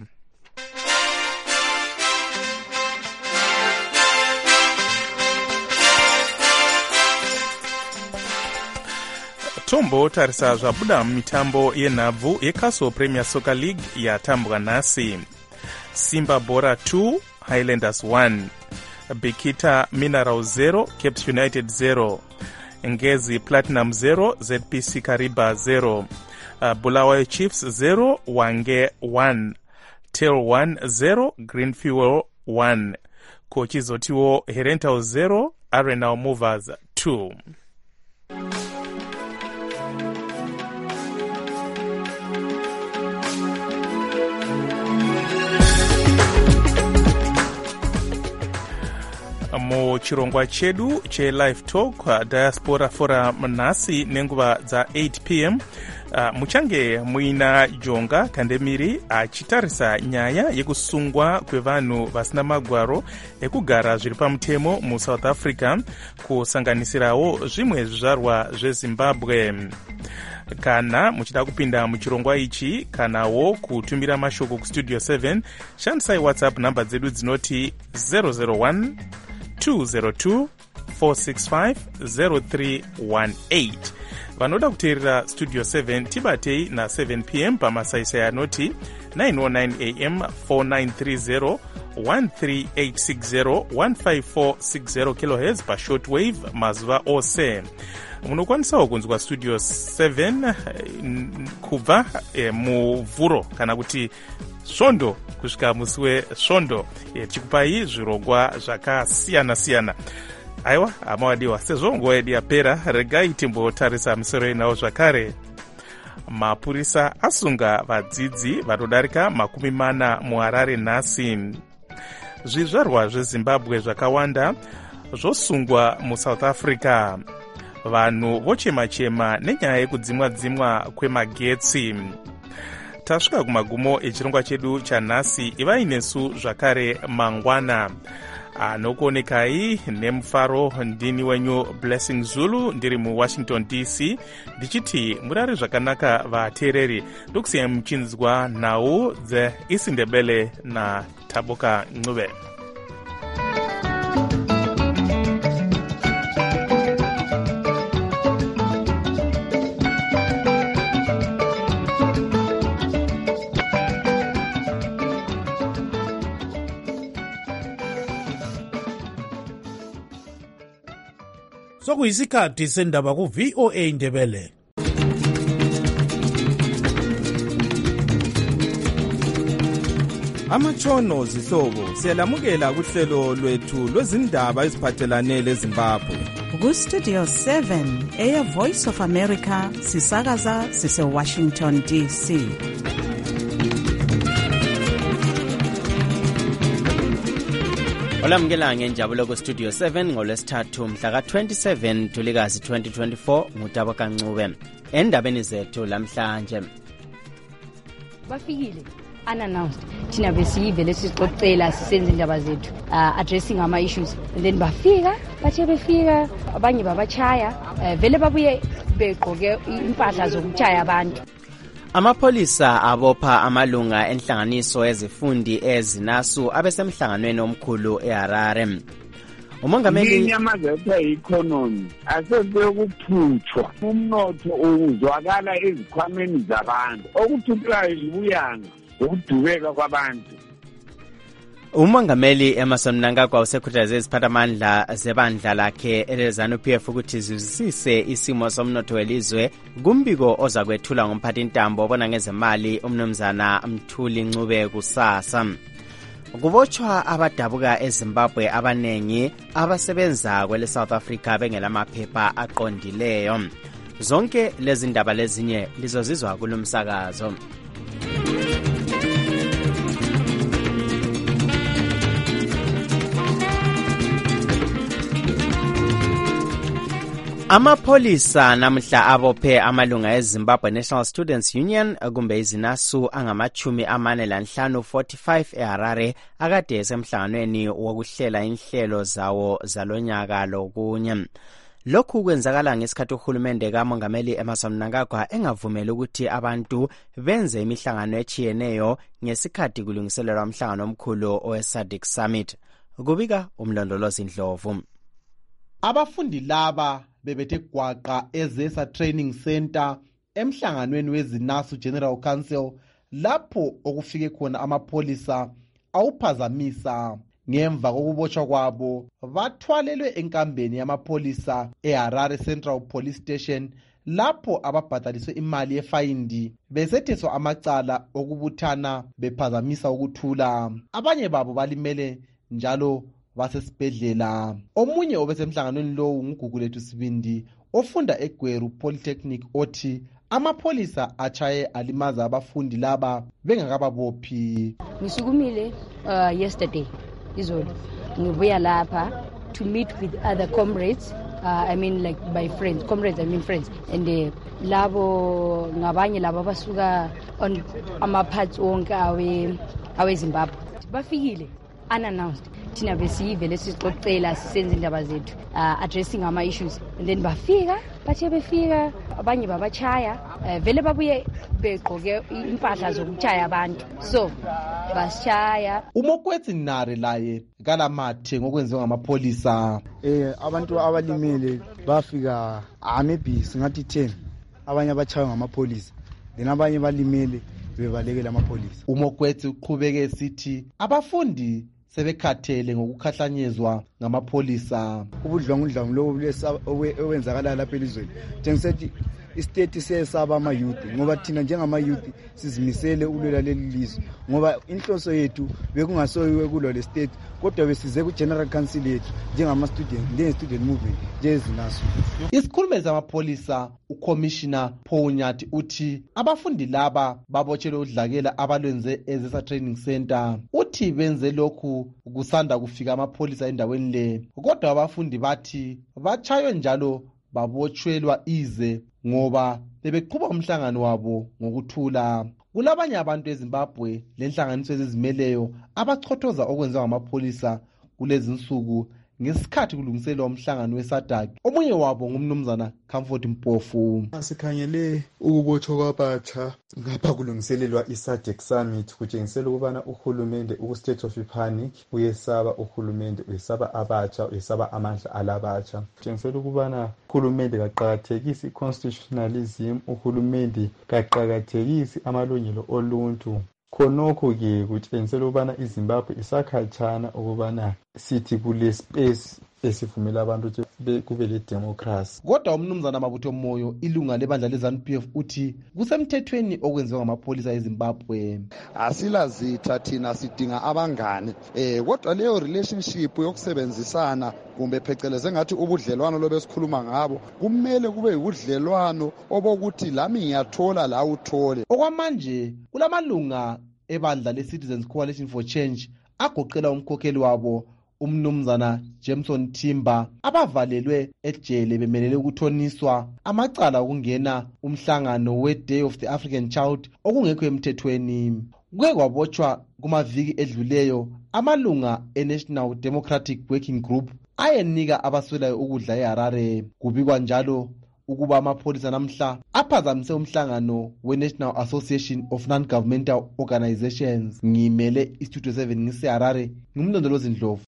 [SPEAKER 5] Tombo tarisa zvabuda mumitambo yenhabvu yeCastle Premier Soccer League yatambwa nhasi. Simba Bora two, Highlanders one. Bikita Mineral zero, Cape United zero. Ngezi Platinum zero, Z P C Kariba zero. Uh, Bulawayo Chiefs zero, Wange one. Tail one zero, Green Fuel one. Kochizotiwo Herentau zero, Arenal Movers two. Muchirongwa chedu che live talk diaspora forum nhasi nenguva dza eight p m uh, muchange muina Jonga Kandemiri achitarisa nyaya yekusungwa kwevanhu vasina magwaro ekugara zviri pamutemo mu South Africa kusanganisirawo zvimwe zvizvarwa zveZimbabwe. Kana muchida kupinda muchirongwa ichi kanawo kutumira mashoko kustudio seven, shandisai whatsapp namba dzedu dzinoti zero zero one two zero two four six five zero three one eight. Vanoda kuteerera studio seven tibatei na seven p m pamasaisai anoti nine oh nine a m four nine three zero one three eight six zero one five four six zero kilohertz pa shortwave mazuva ose. Munokwanisawo kunzwa studio seven kubva e, muvhuro kana kuti svondo kusvika musi wesvondo tichikupai zvirongwa zvakasiyana siyana. Aiwa amawadiwa, sezvo nguva yedu yapera, regai timbotarisa misoro inawo zvakare. Mapurisa asunga vadzidzi vanodarika makumi mana muHarare nhasi. Zvizvarwa zveZimbabwe zvakawanda zvosungwa muSouth Africa. Vanhu vochema-chema nenyaya yekudzimwa-dzimwa kwemagetsi. Tasvika kumagumo echirongwa chedu chanhasi. Ivai nesu zvakare mangwana. Anokuonekai nemufaro ndini wenyu Blessing Zulu ndiri muWashington D C ndichiti murare zvakanaka vateereri, ndokusiyai muchinzwa nhau dzeIsindebele naTaboka Ncube.
[SPEAKER 4] sokuyisikhathi sendaba ku-V O A Ndebele.
[SPEAKER 6] Amatshono zihlobo siyalamukela kuhlelo lwethu lwezindaba eziphathelane leZimbabwe.
[SPEAKER 8] Ku-Studio seven, Air Voice of America, sisakaza sise-Washington D C.
[SPEAKER 21] Olamukela ngenjabulo ku-Studio seven ngolwesithathu mhla ka-twenty-seven Ntulikazi twenty twenty-four ngutabo kancube. Endabeni zethu lamhlanje.
[SPEAKER 9] Bafikile unannounced thina besiyivele sixoxela sisenza indaba zethu uh, addressing ama issues and then bafika bathe befika abanye babachaya uh, vele babuye begqoke impahla zokuchaya abantu.
[SPEAKER 21] Amapolisa abopha amalunga enhlanganiso ezifundi ezinasu abesemhlanganweni omkhulu eHarare. Umongameli
[SPEAKER 10] inyamazelo economy asesekuphutshwa umnotho uzwakala ezikhwameni zabantu okuthuthayo yibuyanga ukudubeka kwabantu.
[SPEAKER 21] Umongameli Emerson Mnangagwa usekhuthaze iziphathamandla zebandla lakhe eleZANU P F ukuthi zizwisise isimo somnotho welizwe kumbiko ozakwethula ngomphathi intambo obona ngezemali umnumzana Mthuli Ncube kusasa. Kubotshwa abadabuka eZimbabwe abanengi abasebenza kwele South Africa bengelamaphepha aqondileyo. Zonke lezi ndaba lezinye lizozizwa kulomsakazo. Amapolisa namhla abophe amalunga eZimbabwe National Students Union kumbe izinasu angamachumi amane lanhlanu forty-five eHarare akade esemhlanganweni wokuhlela inhlelo zawo zalonyaka lokunye. Lokhu kwenzakala ngesikhathi uhulumende kaMongameli Emerson Mnangagwa engavumeli ukuthi abantu benze imihlangano echiyeneyo ngesikhathi kulungiselelwa umhlangano omkhulu owe-SADC Summit. Kubika umlondolozi Ndlovu.
[SPEAKER 12] Abafundi laba bebethe gwaqa ezesa Training Center emhlanganweni wezinasu General Council lapho okufike khona amapolisa awuphazamisa. Ngemva kokubotshwa kwabo bathwalelwe enkambeni yamapolisa eHarare Central Police Station lapho ababhadaliswe imali yefayindi besetheswa amacala okubuthana bephazamisa ukuthula. Abanye babo balimele njalo basesibhedlela. Omunye obesemhlanganweni lowu nguGugulethu Sibindi ofunda eGweru Polytechnic othi amapolisa achaye alimaza abafundi laba bengakababophi.
[SPEAKER 9] Ngisukumile uh, yesterday izolo ngibuya lapha to meet with other comrades uh, I mean like my friends comrades I mean friends and uh, labo ngabanye labo basuka on ama parts onke awe awe Zimbabwe bafikile unannounced thina besiyivele sixoxela sisenza indaba zethu uh, addressing ama issues and then bafika bathe befika abanye babachaya uh, vele babuye begqoke impahla zokuchaya abantu so basichaya.
[SPEAKER 12] Umokwetsi Nare laye kalamathe ngokwenziwa ngamapolisa.
[SPEAKER 13] Eh abantu abalimele bafika maybe singathi ten abanye abachayo ngamapolisa then abanye balimele bebalekela amapolisa.
[SPEAKER 12] Umokwetsi uqhubeke esithi abafundi sebekhathele ngokukhahlanyezwa ngamapolisa.
[SPEAKER 13] Ubudlwangudlwangu lobu owenzakala lapha elizweni njengisethi istate siyesaba ama youth ngoba thina njengama youth sizimisele ukulwela leli lizwe ngoba inhloso yethu bekungasoyiwe kulo le state kodwa besize ku General Council yethu njengama student njenge student movement njezinaso.
[SPEAKER 12] Isikhulumeli zamapolisa uCommissioner Phonyathi uthi abafundi laba babotshelwe udlakela abalwenze ezesa Training Center. Uthi benze lokhu kusanda kufika amapolisa endaweni le kodwa abafundi bathi bachaywe njalo babotshelwa ize ngoba bebeqhuba umhlangano wabo ngokuthula. Kulabanye abantu eZimbabwe lenhlanganiso ezizimeleyo abachothoza okwenziwa ngamapolisa kulezi insuku ngesikhathi kulungiselwa umhlangano weSADC. Omunye wabo ngumnumzana Comfort Mpofu.
[SPEAKER 28] Sikhangele ukubotshwa kwabatsha ngapha kulungiselelwa iSADC Summit kutshengisela ukubana uhulumende uku-state of panic uyesaba uhulumende uyesaba abatsha uyesaba amandla alabatsha. Kutshengisela ukubana uhulumende kaqakathekisi i-constitutionalism, uhulumende kaqakathekisi amalungelo oluntu. Khonokho-ke kutshengisela ukubana iZimbabwe isakhatshana ukubana sithi kule space esivumela abantu ukuthi kube le democracy.
[SPEAKER 12] Kodwa umnumzana Mabutho Moyo, ilunga lebandla leZANU P F, uthi kusemthethweni okwenziwa ngamapholisa eZimbabwe.
[SPEAKER 7] Asilazitha thina sidinga abangane eh kodwa leyo relationship yokusebenzisana kumbe pheceleze ngathi ubudlelwano lobesikhuluma ngabo kumele kube ubudlelwano obokuthi lami ngiyathola la uthole.
[SPEAKER 12] Okwamanje kulamalunga ebandla le-Citizens Coalition for Change agoqela umkhokheli wabo umnumzana Jameson Timber abavalelwe ejele bemelele ukuthoniswa amacala okungena umhlangano we-Day of the African Child okungekho emthethweni. Kuke kwabotshwa kumaviki edluleyo amalunga e-National Democratic Working Group ayenika abaswelayo ukudla eHarare. Kubikwa njalo ukuba amapholisa namhla aphazamise umhlangano we-National Association of Non-Governmental Organizations. Ngimele iStudio seven ngiseHarare, ngumlondolozi Ndlovu.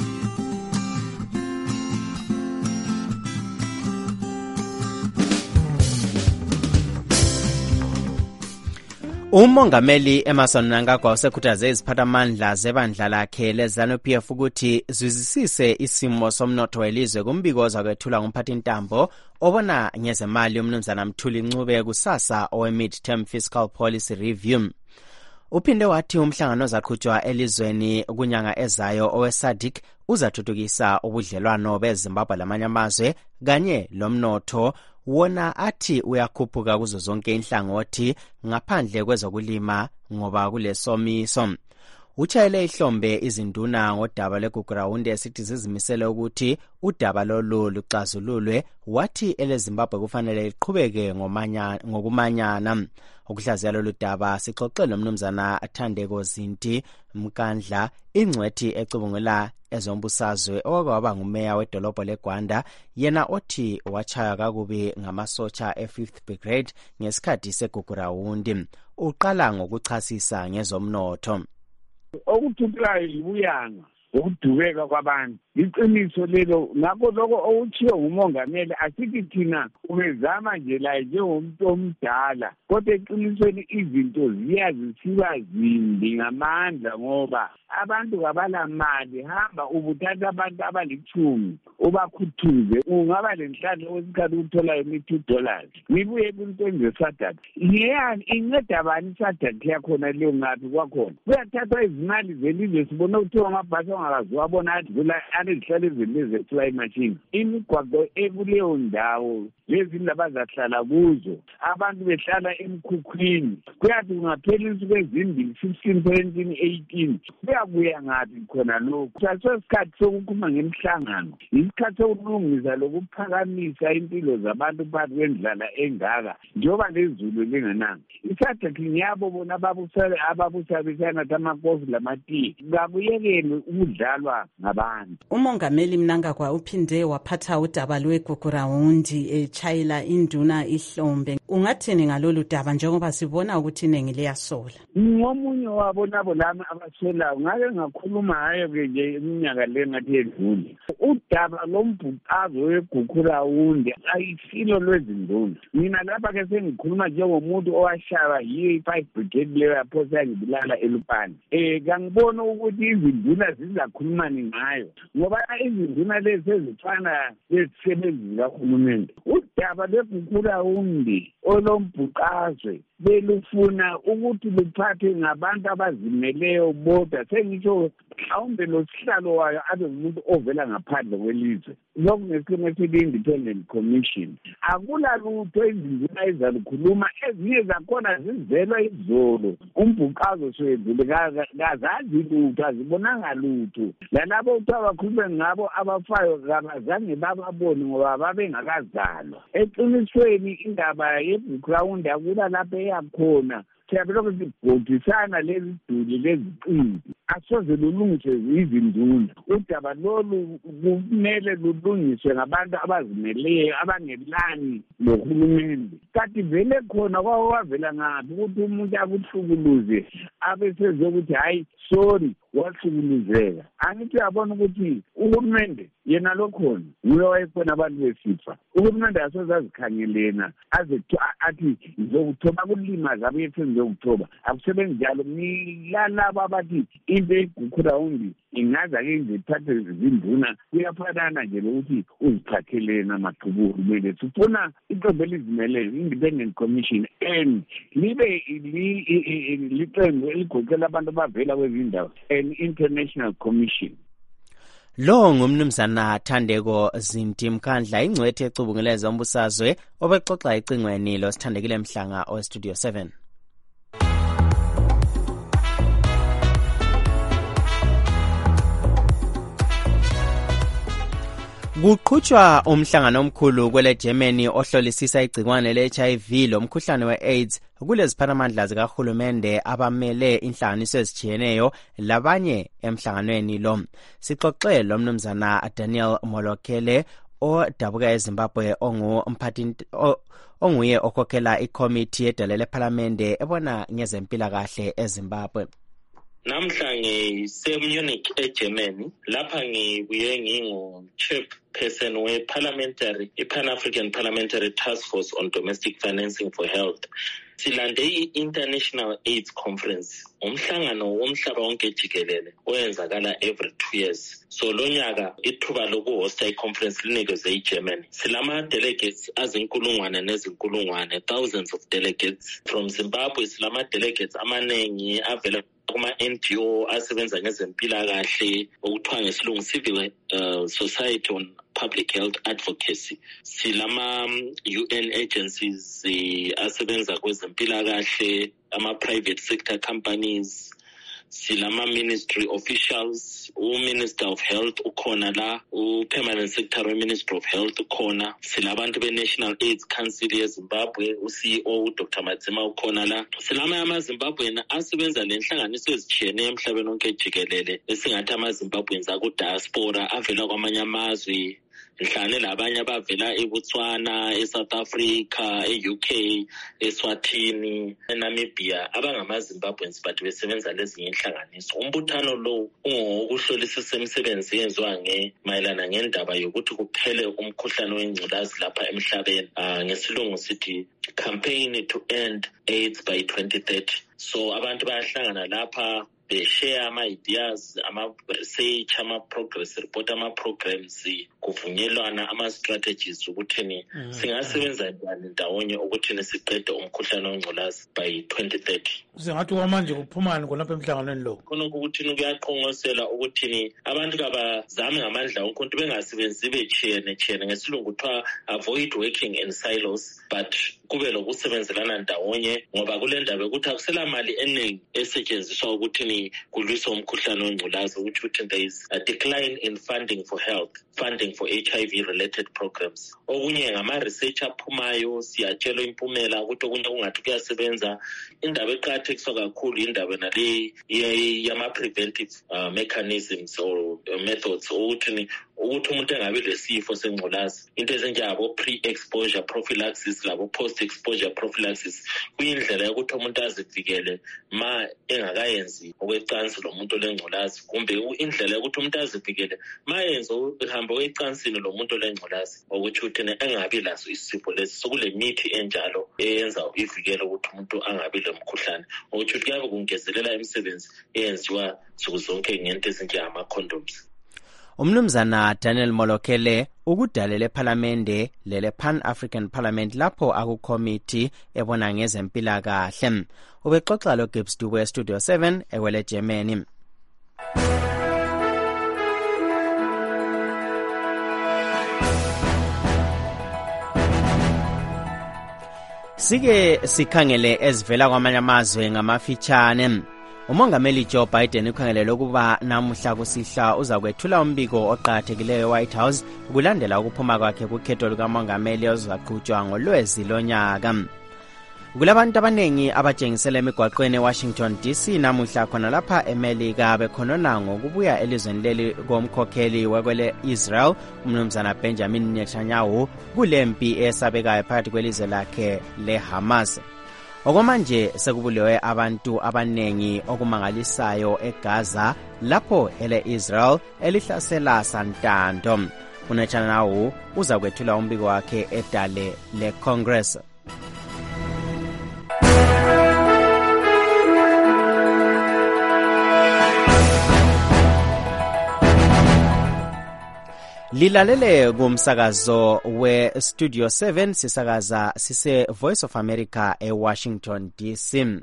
[SPEAKER 21] Umongameli Emmerson Mnangagwa usekhuthaze iziphathamandla zebandla lakhe leZANU P F ukuthi zwizisise isimo somnotho welizwe kumbiko ozakwethula ngumphathintambo obona ngezemali umnumzana Mthuli Ncube kusasa owe-mid-term fiscal policy review. Uphinde wathi umhlangano ozaqhutshwa elizweni kunyanga ezayo owe-SADC uzathuthukisa ubudlelwano beZimbabwe lamanye amazwe kanye lomnotho wona athi uyakhuphuka kuzo zonke inhlangothi ngaphandle kwezokulima ngoba kulesomiso. Uchayele ihlombe izinduna ngodaba lweGugurawundi esithi zizimisele ukuthi udaba lolu luxazululwe, wathi eleZimbabwe kufanele liqhubeke ngokumanyana. Ukuhlaziya lolu daba sixoxele nomnumzana Athandeko Zinti Mkandla, ingcwethi ecubungula ezombusazwe okwaba ngumeya wedolobho leGwanda, yena othi wachaya kakubi ngamasotsha e-fifth brigade ngesikhathi segugurawundi. Uqala ngokuchasisa ngezomnotho.
[SPEAKER 10] Okuthuthulayo yibuyanga ukudubeka kwabantu, iqiniso lelo. Ngakho lokho okuchiyo ngumongameli asithi thina ubezama nje la njengomuntu omdala, kodwa eqinisweni izinto ziyazisiba zimbi ngamandla ngoba abantu kabalamali. Hamba ubuthatha abantu abalichumi ubakhuthuze, ungaba lenhlanhla wesikhathi utholayo two dollars. Nibuye into ngeSaturday, ngiyani inceda bani Saturday yakhona leyo ngaphi kwakhona? Kuyathathwa izimali zelizwe, sibona ukuthiwa amabhasi ongakaziwabona adlula anezihlalo ezininzi zethiwa imashini. Imigwaqo ekuleyo ndawo lezi labazahlala kuzo, abantu behlala emkhukhwini, kuyathi kungaphela insuku ezimbili fifteen seventeen eighteen kuyabuya ngaphi khona lokhu? Sasesikhathi sokukhuluma ngemhlangano, isikhathi sokulungisa lokuphakamisa impilo zabantu phakathi kwendlala engaka njengoba lezulu lingananga. Isadc ngiyabo bona ababusabisana tamakofi lamatiye babuyekele ukudlalwa ngabantu.
[SPEAKER 8] Umongameli Mnangagwa uphinde waphatha udaba lweGugurawundi echayela induna ihlombe. Ungathini ngalolu daba njengoba sibona ukuthi iningi liyasola?
[SPEAKER 10] Ngomunye wabo labo lami abasolayo ngake ngakhuluma ngayo ke nje iminyaka le ngathi edlule. Udaba lombhuqazo weGugurawundi ayisilo lwezinduna. Mina lapha ke sengikhuluma njengomuntu owashaba yi-five brigade leyo yaphosa ngibulala eLupane. Eh ngangibona ukuthi izinduna zizakhulumani ngayo ngoba izinduna lezi sezifana lezisebenzi zikahulumende. Udaba lweGugurawundi olombhuqazwe belufuna ukuthi luphathwe ngabantu abazimeleyo bodwa. Sengitsho mhlawumbe losihlalo wayo abe umuntu ovela ngaphandle kwelizwe. Lokhu ngesilungu esithi independent commission. Akula lutho izinduna ezalukhuluma, ezinye zakhona zizelwa izolo. Umbhuqazo swedlule kazazi lutho, azibonanga lutho. Lalabo uthiwa bakhulume ngabo abafayo kabazange bababone ngoba babengakazalwa. Eqinisweni indaba yeGugurawundi akula lapho eyakhona. Siyabona sibhodisana lezi duli lezi qindi, asoze lulungiswe izinduna. Udaba lolu kumele lulungiswe ngabantu abazimeleyo abangelani lohulumende. Kanti vele khona kwawavela ngaphi ukuthi umuntu akuhlukuluze abesezokuthi hayi sorry wahlukuluzeka. Angithi uyabona ukuthi uhulumende yena lokhona nguye wayekhona abantu besifa uhulumende asozazikhangelena aze athi ngizokuthoba kulimaza abethu ngizokuthoba akusebenzi njalo nilalabo abathi into eGukurawundi ingaza ke ngithathe izinduna kuyafanana nje lokuthi uziphathelene amathuburu kumele sifuna iqembu elizimele independent commission and libe liqembu eligoqela abantu abavela kwezindawo an international commission.
[SPEAKER 21] Lo ngumnumzana Thandeko Zinti Mkhandla ingcwethe ecubungeleza umbusazwe obexoxa icingweni lo Sithandekile Mhlanga o Studio seven. Kuqhutshwa umhlangano omkhulu kwele Germany ohlolisisa igcikwane le-H I V lomkhuhlane we-AIDS kulezipharamandla zikahulumende abamele inhlanganiso ezijiyeneyo labanye emhlanganweni lo. Sixoxe lo mnumzana Daniel Molokele odabuka eZimbabwe ongumphathi onguye okhokhela ikomiti yedala lePhalamende ebona ngezempilakahle eZimbabwe.
[SPEAKER 11] Namhla ngiseMunich eGermany lapha ngibuye ngingu-chairperson we-parliamentary i-Pan-African Parliamentary Task Force on Domestic Financing for Health. Silande i-International AIDS Conference umhlangano womhlaba wonke jikelele oyenzakala every two years. So lo nyaka ithuba lokuhosta i-conference linikezwe eGermany. Silama delegates azinkulungwane nezinkulungwane, thousands of delegates from Zimbabwe. Silama delegates amanengi avela kuma N G O asebenza ngezempilakahle okuthiwa ngesilungu civil uh, society on public health advocacy. Silama U N agencies uh, asebenza kwezempilakahle, ama private sector companies, silama ministry officials, u-Minister of Health ukhona la, u-Permanent Secretary we-Ministry of Health ukhona, silabantu be-National AIDS Council yeZimbabwe, u-C E O uDoctor Madzima ukhona la. Silama amaZimbabweni asebenza lenhlanganiso ezijiyeneyo emhlabeni wonke jikelele esingathi amaZimbabweans aku-diaspora avela kwamanye amazwe, nhlane labanye abavela eBotswana, eSouth Africa, e-U K, eSwatini, eNamibia abangamaZimbabweans but besebenza lezinye inhlanganiso. Umbuthano lo ungokuhlolisisa imisebenzi yenziwa mayelana ngendaba yokuthi kuphele umkhuhlane wengculazi lapha emhlabeni. Uh, ngesilungu sithi campaign to end AIDS by twenty thirty. So abantu bayahlangana lapha, they share ama-ideas, ama-research, ama-progress report, ama-programs, kuvunyelwana ama-strategies ukuthini mm. singasebenza njani ndawonye ukuthini siqede umkhuhlane wengculazi by twenty thirty.
[SPEAKER 4] Singathi kwamanje kuphumani khonapha emhlanganweni lo?
[SPEAKER 11] Khonokho ukuthini kuyaqonqosela ukuthini abantu kabazame ngamandla wonke ukuthi bengasebenzi betshiyene tshiyene, ngesilungu kuthiwa avoid working in silos, but kube lokusebenzelana ndawonye ngoba kule ndaba ukuthi akusela mali eningi esetshenziswa ukuthini kulwisa umkhuhlane wengculazi, which would there is a decline in funding for health, funding for H I V related programs. Okunye ngama-research aphumayo siyatshelwa impumela ukuthi okunye kungathi kuyasebenza. Indaba eqakathekiswa kakhulu indaba nale yama-preventive uh, mechanisms or uh, methods ukuthi ukuthi umuntu engabe lesifo sengculazi, into ezinjengabo pre-exposure prophylaxis labo post-exposure prophylaxis, kuyindlela yokuthi umuntu azivikele ma engakayenzi okwecansi lo muntu olengculazi, kumbe indlela yokuthi umuntu azivikele ma yenza uhambo kwecansini lo muntu olengculazi ukuthi uthina engabi laso isifo lesi. Sokule mithi enjalo eyenza ivikele ukuthi umuntu angabi lo mkhuhlane, ukuthi kuyabe kungezelela imisebenzi eyenziwa nsuku zonke ngento ezinjengama condoms.
[SPEAKER 21] Umnumzana Daniel Molokele ukudalela ePhalamende lele Pan-African Parliament lapho akukomiti ebona ngezempilakahle. Ubexoxa lo Gibbs Duwe Studio seven ewele Germany. Sike sikhangele ezivela kwamanye amazwe ngamafitshane. Umongameli Joe Biden ukhangelele ukuba namuhla kusihla uza kwethula umbiko oqhakathekileyo eWhite House kulandela ukuphuma kwakhe kukhetho lukamongameli ozaqhutshwa ngolwezi lonyaka. Kulabantu abanengi abajengisela emigwaqweni eWashington D C namuhla khona lapha eMelika bekhonona ngokubuya elizweni leli komkhokheli wekwele Israel umnumzana Benjamin Netanyahu kulempi esabekayo phakathi kwelizwe lakhe leHamas. okwamanje sekubulewe abantu abanengi okumangalisayo eGaza lapho ele Israel elihlasela santando. uNetanyahU uza kwethula umbiko wakhe edale leCongress. Lilalele kumsakazo we Studio seven sisakaza sise Voice of America e Washington D C.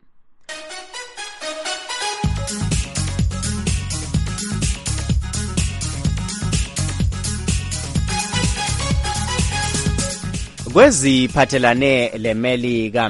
[SPEAKER 21] Kweziphathelane leMelika,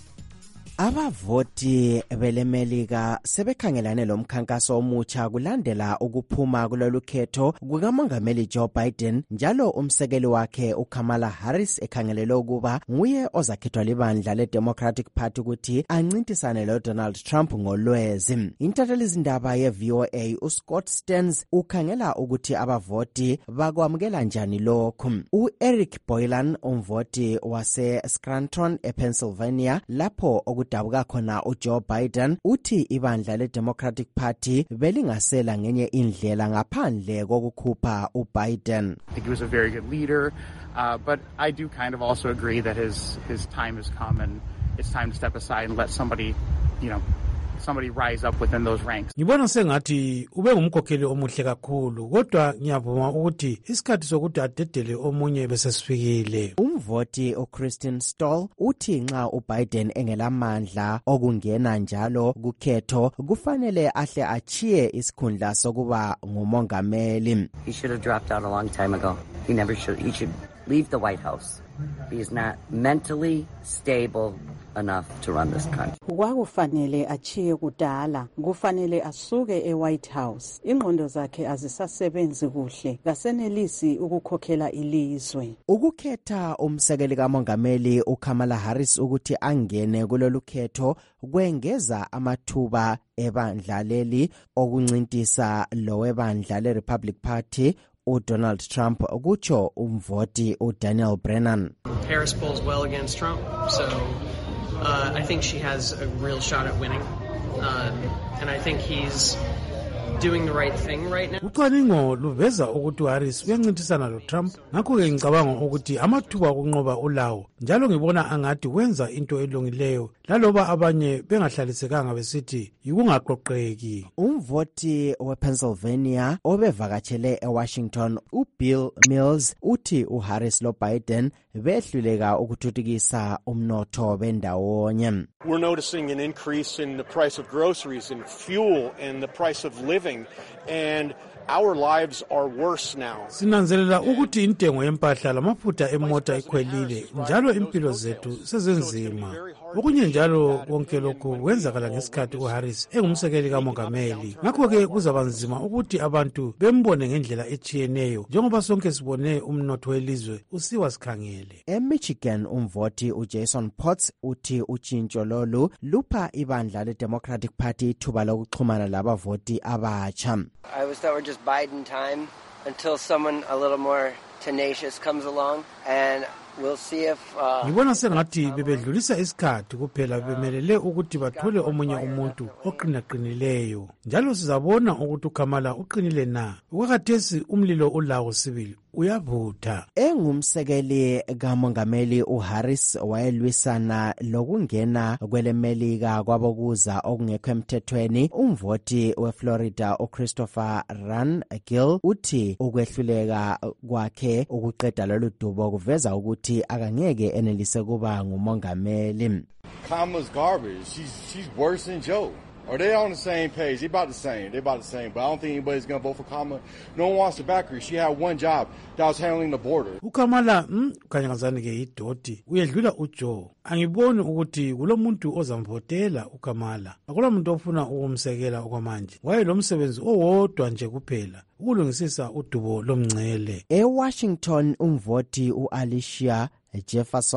[SPEAKER 21] abavoti beleMelika sebekhangelane lomkhankaso omutsha kulandela ukuphuma kulolu khetho kukamongameli Joe Biden, njalo umsekeli wakhe uKamala Harris ekhangelele ukuba nguye ozakhethwa libandla leDemocratic Party ukuthi ancintisane loDonald Trump ngolwezi. Intathelizindaba ye-V O A uScott Stearns ukhangela ukuthi abavoti bakwamukela njani lokhu. U-Eric Boylan, umvoti wase-Scranton ePennsylvania lapho dabuka khona uJoe Biden, uthi ibandla leDemocratic Party belingasela ngenye indlela ngaphandle kokukhupha uBiden.
[SPEAKER 14] I think he was a very good leader, uh, but I do kind of also agree that his his time has come and it's time to step aside and let somebody, you know, somebody rise up within those ranks.
[SPEAKER 4] Ngibona sengathi ube ngumkhokheli omuhle kakhulu, kodwa ngiyavuma ukuthi isikhathi sokuthi adedele omunye besesifikile.
[SPEAKER 21] Umvoti uChristin Stoll uthi nxa uBiden engelamandla okungena njalo kukhetho kufanele ahle achiye isikhundla sokuba ngumongameli.
[SPEAKER 15] He should have dropped out a long time ago. He never should. He should leave the White House. He is not mentally stable enough to run this country.
[SPEAKER 8] Kwakufanele achiye kudala, kufanele asuke eWhite House. Ingqondo zakhe azisasebenzi kuhle, kasenelisi ukukhokhela ilizwe.
[SPEAKER 21] Ukukhetha umsekeli kamongameli uKamala Harris ukuthi angene kulolu khetho kwengeza amathuba ebandla leli okuncintisa lowebandla leRepublic Party uDonald Trump, kutsho umvoti uDaniel Brennan.
[SPEAKER 16] Harris polls well against Trump, so uh, I think she has a real shot at winning, uh, and I think he's doing the right thing right now.
[SPEAKER 4] Ucwaningo luveza ukuthi uHarris uyancintisana loTrump, ngakho-ke ngicabanga ukuthi amathuba okunqoba ulawo, njalo ngibona angathi wenza into elungileyo laloba abanye bengahlalisekanga besithi yikungaqoqeki.
[SPEAKER 21] Umvoti wePennsylvania obevakatshele eWashington uBill Mills uthi uHarris loBiden behluleka ukuthuthukisa umnotho bendawonye.
[SPEAKER 17] We're noticing an increase in the price of groceries and fuel and the price of living, and our lives are worse now.
[SPEAKER 4] Sinanzelela ukuthi intengo yempahla lamafutha emota ikhwelile, njalo impilo zethu sezenzima. Okunye njalo konke lokhu kwenzakala ngesikhathi uHarris engumsekeli kamongameli. Ngakho-ke kuzaba nzima ukuthi abantu bembone ngendlela echiyeneyo, njengoba sonke sibone umnotho welizwe usiwa sikhangele.
[SPEAKER 21] eMichigan umvoti uJason Potts uthi utshintsho lolu lupha ibandla leDemocratic Party ithuba lokuxhumana labavoti abatsha.
[SPEAKER 19] I was thought we're just Biden time until someone a little more tenacious comes along, and we'll see if uh,
[SPEAKER 4] ngibona sengathi bebedlulisa isikhathi kuphela bemelele ukuthi bathole omunye umuntu oqinaqinileyo, njalo sizabona ukuthi uKamala uqinile na. Wakhathesi umlilo ulawo sibili uyavutha.
[SPEAKER 21] Engumsekeli kamongameli uHarris wayelwisana lokungena kweleMelika kwabokuza okungekho emthethweni. Umvoti weFlorida uChristopher Run Gill uthi ukwehluleka kwakhe ukuqeda lolu dubo kuveza ukuthi akangeke enelise kuba ngumongameli.
[SPEAKER 20] Kamala's garbage. She's she's worse than Joe. Are they on the same page? They about the same. They about the same. But I don't think anybody's going to vote for Kamala. No one wants to back her. She had one job. That was handling the border.
[SPEAKER 4] uKamala mm, kanyakazani ke idoti uyedlula uJoe. Angiboni ukuthi kulomuntu ozamvotela uKamala. Akulomuntu ofuna ukumsekela okwamanje. Waye lo msebenzi owodwa nje kuphela, ukulungisisa udubo lomngcele.
[SPEAKER 21] eWashington umvoti uAlicia Jefferson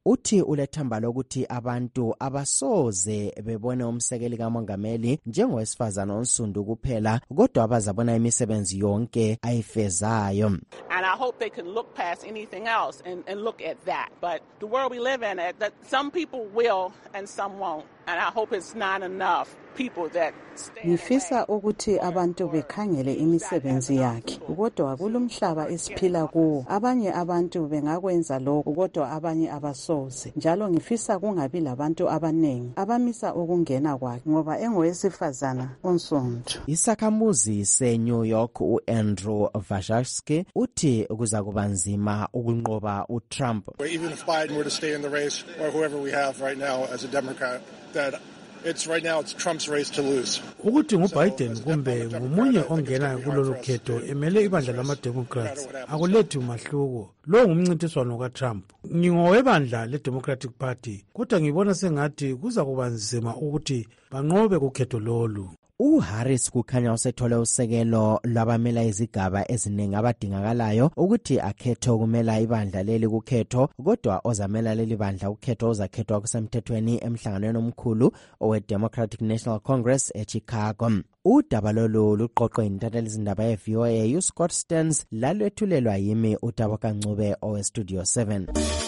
[SPEAKER 21] uthi ulethamba lokuthi abantu abasoze bebone umsekeli kamongameli njengowesifazana onsundu kuphela kodwa abazabona imisebenzi yonke ayifezayo.
[SPEAKER 1] And I hope they can look past anything else and, and look at that. But the world we live in, that some people will and some won't. And I hope it's not enough people that
[SPEAKER 8] ngifisa ukuthi abantu bekhangele imisebenzi yakhe kodwa kulomhlaba esiphila kuwo abanye abantu bengakwenza lokho kodwa abanye abasoze njalo ngifisa kungabi labantu abaningi abamisa ukungena kwakhe ngoba engowesifazana onsundu.
[SPEAKER 21] Isakhamuzi se-New York u-Andrew Vajavsky uthi kuza kuba nzima ukunqoba uTrump.
[SPEAKER 18] Even if Biden were to stay in the race or whoever we have right now as a Democrat, that it's right now it's Trump's race to lose.
[SPEAKER 4] Ukuthi nguBiden kumbe ngumunye ongena kulolu khetho emele ibandla lama-Democrats akulethi umahluko. Lo ngumncintiswano kaTrump. Ngingowebandla le-Democratic Party kodwa ngibona sengathi kuza kuba nzima ukuthi banqobe kukhetho lolu.
[SPEAKER 21] uHarris kukhanya usethole usekelo lwabamela izigaba eziningi abadingakalayo ukuthi akhethe ukumela ibandla leli kukhetho kodwa ozamela leli bandla ukhetho uzakhethwa kusemthethweni emhlanganweni omkhulu owe-Democratic National Congress eChicago. Udaba lolu luqoqwe yintatheli zindaba ye-V O A uScott Stearns lalwethulelwa yimi uTabaka Ncube owe-Studio seven.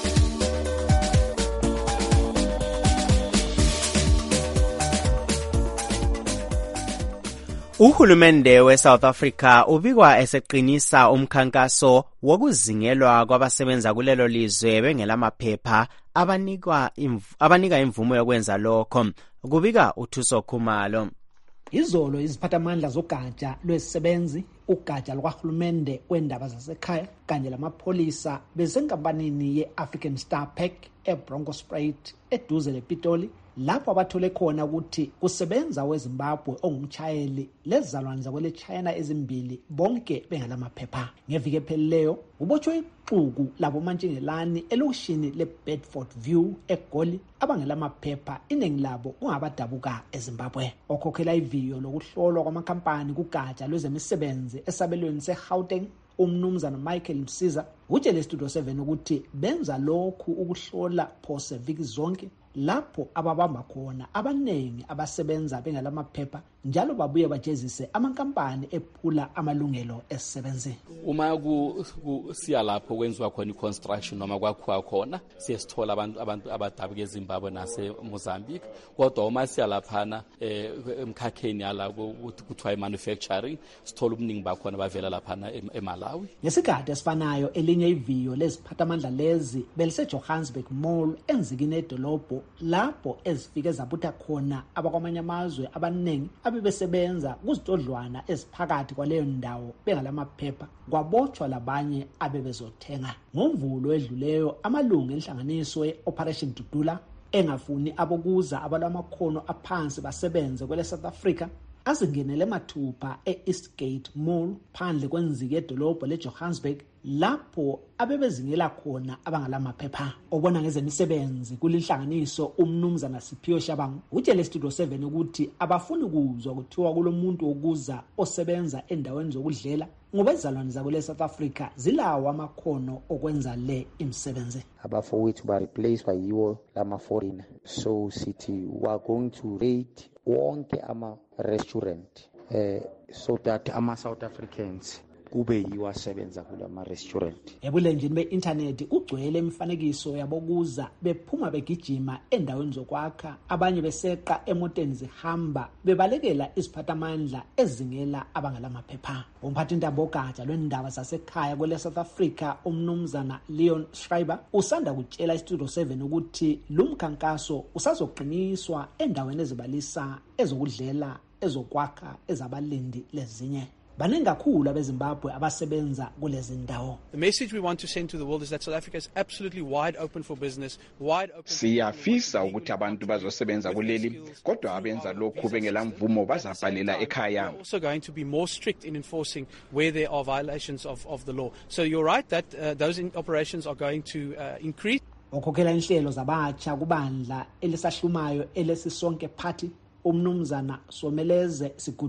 [SPEAKER 21] Uhulumende we-South Africa ubikwa eseqinisa umkhankaso wokuzingelwa kwabasebenza kulelo lizwe bengelamaphepha abanikwa abanika imvumo yokwenza lokho. Kubika uThuso Khumalo.
[SPEAKER 22] Izolo iziphathamandla zogatsha lwezisebenzi ugatsha lwahulumende wendaba zasekhaya kanye lamapholisa besenkampanini ye-African Star Pack eBronkospruit eduze lePitoli lapho abathole khona ukuthi kusebenza weZimbabwe ongumchayeli lezalwane zakwele China ezimbili bonke bengalamaphepha. Ngeviki ephelileyo ubotshwe ixuku labo mantshingelani elokushini leBedford View eGoli abangelamaphepha iningi labo kungabadabuka eZimbabwe. Okhokhela iviyo lokuhlolwa kwamakhampani kugatsha lwezemisebenzi esabelweni seGauteng umnumzana Michael Msiza utshele Studio seven ukuthi benza lokhu ukuhlola phose viki zonke lapho ababamba khona abanengi abasebenza bengalamaphepha njalo babuye bajezise amankampani ephula amalungelo esisebenzi.
[SPEAKER 23] Uma ku siya lapho kwenziwa khona iconstruction noma kwakhiwa khona siyesithola abantu abantu abadabuka eZimbabwe nase Mozambique kodwa uma siya laphana emkhakheni yala kuthiwa manufacturing sithola ubuningi bakhona bavela laphana eMalawi.
[SPEAKER 22] Ngesikhathi esifanayo elinye iviyo leziphathamandla lezi belise Johannesburg Mall enzikini edolobho lapho ezifike zabutha khona abakwamanye amazwe abaningi abebesebenza kuzitodlwana eziphakathi kwaleyo ndawo bengalamaphepha kwabotshwa labanye abebezothenga. Ngomvulo edluleyo amalungu enhlanganiso ye-Operation Dudula engafuni abokuza abalamakhono aphansi basebenze kwele South Africa azingenele mathupha e-Eastgate Mall phandle kwenzike edolobho leJohannesburg lapho abebezingela khona abangalamaphepha. Obona ngezemisebenzi kulinhlanganiso umnumzana Siphiwe Shabangu utshele Studio seven ukuthi abafuni kuzwa kuthiwa kulomuntu okuza osebenza endaweni zokudlela ngoba izalwane zakule South Africa zilawo amakhono okwenza le imisebenzi.
[SPEAKER 24] Abafowethu ba replace by yiwo lama foreigner, so sithi we are going to raid wonke ama restaurant eh so that ama South Africans kube yiwa sebenza kulama restaurant.
[SPEAKER 22] Ebulenjini be-internet ugcwele imifanekiso yabokuza bephuma begijima endaweni zokwakha abanye beseqa emoteni zihamba bebalekela iziphathamandla ezingela abangalamaphepha. Umphathi ndaba ogatsha lwendaba zasekhaya kwele South Africa umnumzana Leon Schreiber usanda kutshela iStudio seven ukuthi lumkhankaso usazoqiniswa endaweni ezibalisa ezokudlela ezokwakha ezabalindi lezinye. Baningi kakhulu abeZimbabwe abasebenza kulezi ndawo.
[SPEAKER 25] The message we want to send to the world is that South Africa is absolutely wide open for business, wide open.
[SPEAKER 26] Siyafisa ukuthi abantu bazosebenza kuleli kodwa abenza lokhu bengelamvumo bazabhalela ekhaya.
[SPEAKER 25] We're also going to be more strict in enforcing where there are violations of of the law. So you're right that uh, those in operations are going to uh, increase.
[SPEAKER 22] Okhokhela inhlelo zabatsha kubandla elisahlumayo elesisonke party umnumzana Someleze Sigudu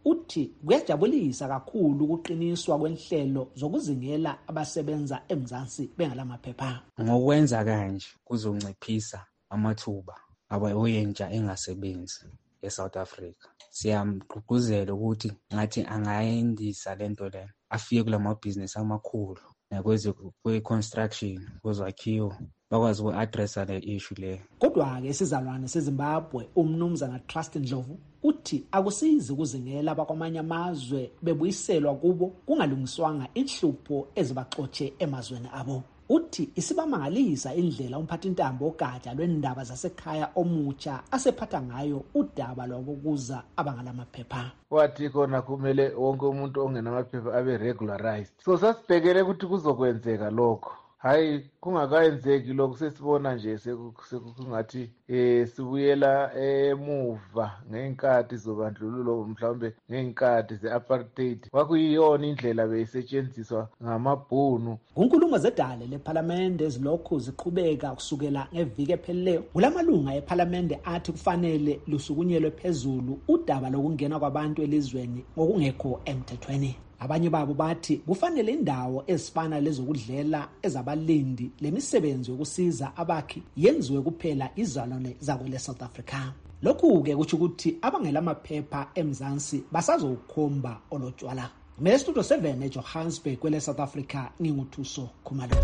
[SPEAKER 22] uthi kuyajabulisa kakhulu ukuqiniswa kwenhlelo zokuzingela abasebenza eMzansi bengalamaphepha.
[SPEAKER 2] Ngokwenza kanje kuzonciphisa amathuba abayentsha engasebenzi eSouth Africa. Siyamgqugquzela ukuthi ngathi angayendisa lento le afike kulamabhizinisi amakhulu nakweze kwe-construction kwezakhiwo bakwazi uku-addressa le issue le.
[SPEAKER 22] Kodwa-ke isizalwane seZimbabwe umnumzana Trust Ndlovu uthi akusizi ukuzingela abakwamanye amazwe bebuyiselwa kubo kungalungiswanga inhlupho ezibaxotshe emazweni abo. Uthi isibamangalisa indlela umphathintambo ogatsha lwendaba zasekhaya omutsha asephatha ngayo udaba lwabokuza abangalamaphepha.
[SPEAKER 3] Wathi khona kumele wonke umuntu ongenamaphepha abe regularized. So sasibhekele ukuthi kuzokwenzeka lokho. Hayi kungakayenzeki lokho sesibona nje sekungathi eh sibuyela emuva ngeenkathi zobandlululo mhlawumbe ngeenkathi ze-apartheid. Kwakuyiyona indlela beyisetshenziswa ngamabhunu.
[SPEAKER 22] Unkulumo zedale lePhalamende ezilokhu ziqhubeka kusukela ngeviki ephelileyo. Kulamalunga ePhalamende athi kufanele lusukunyelwe phezulu udaba lokungena kwabantu elizweni ngokungekho emthethweni. Abanye babo bathi kufanele indawo ezifana lezokudlela ezabalindi lemisebenzi yokusiza abakhi yenziwe kuphela izalwane zakwele South Africa. Lokhu-ke kutsho ukuthi abangelamaphepha eMzansi basazokhomba olotshwala. Mina Studio seven eJohannesburg kwele South Africa nginguthuso Khumalo.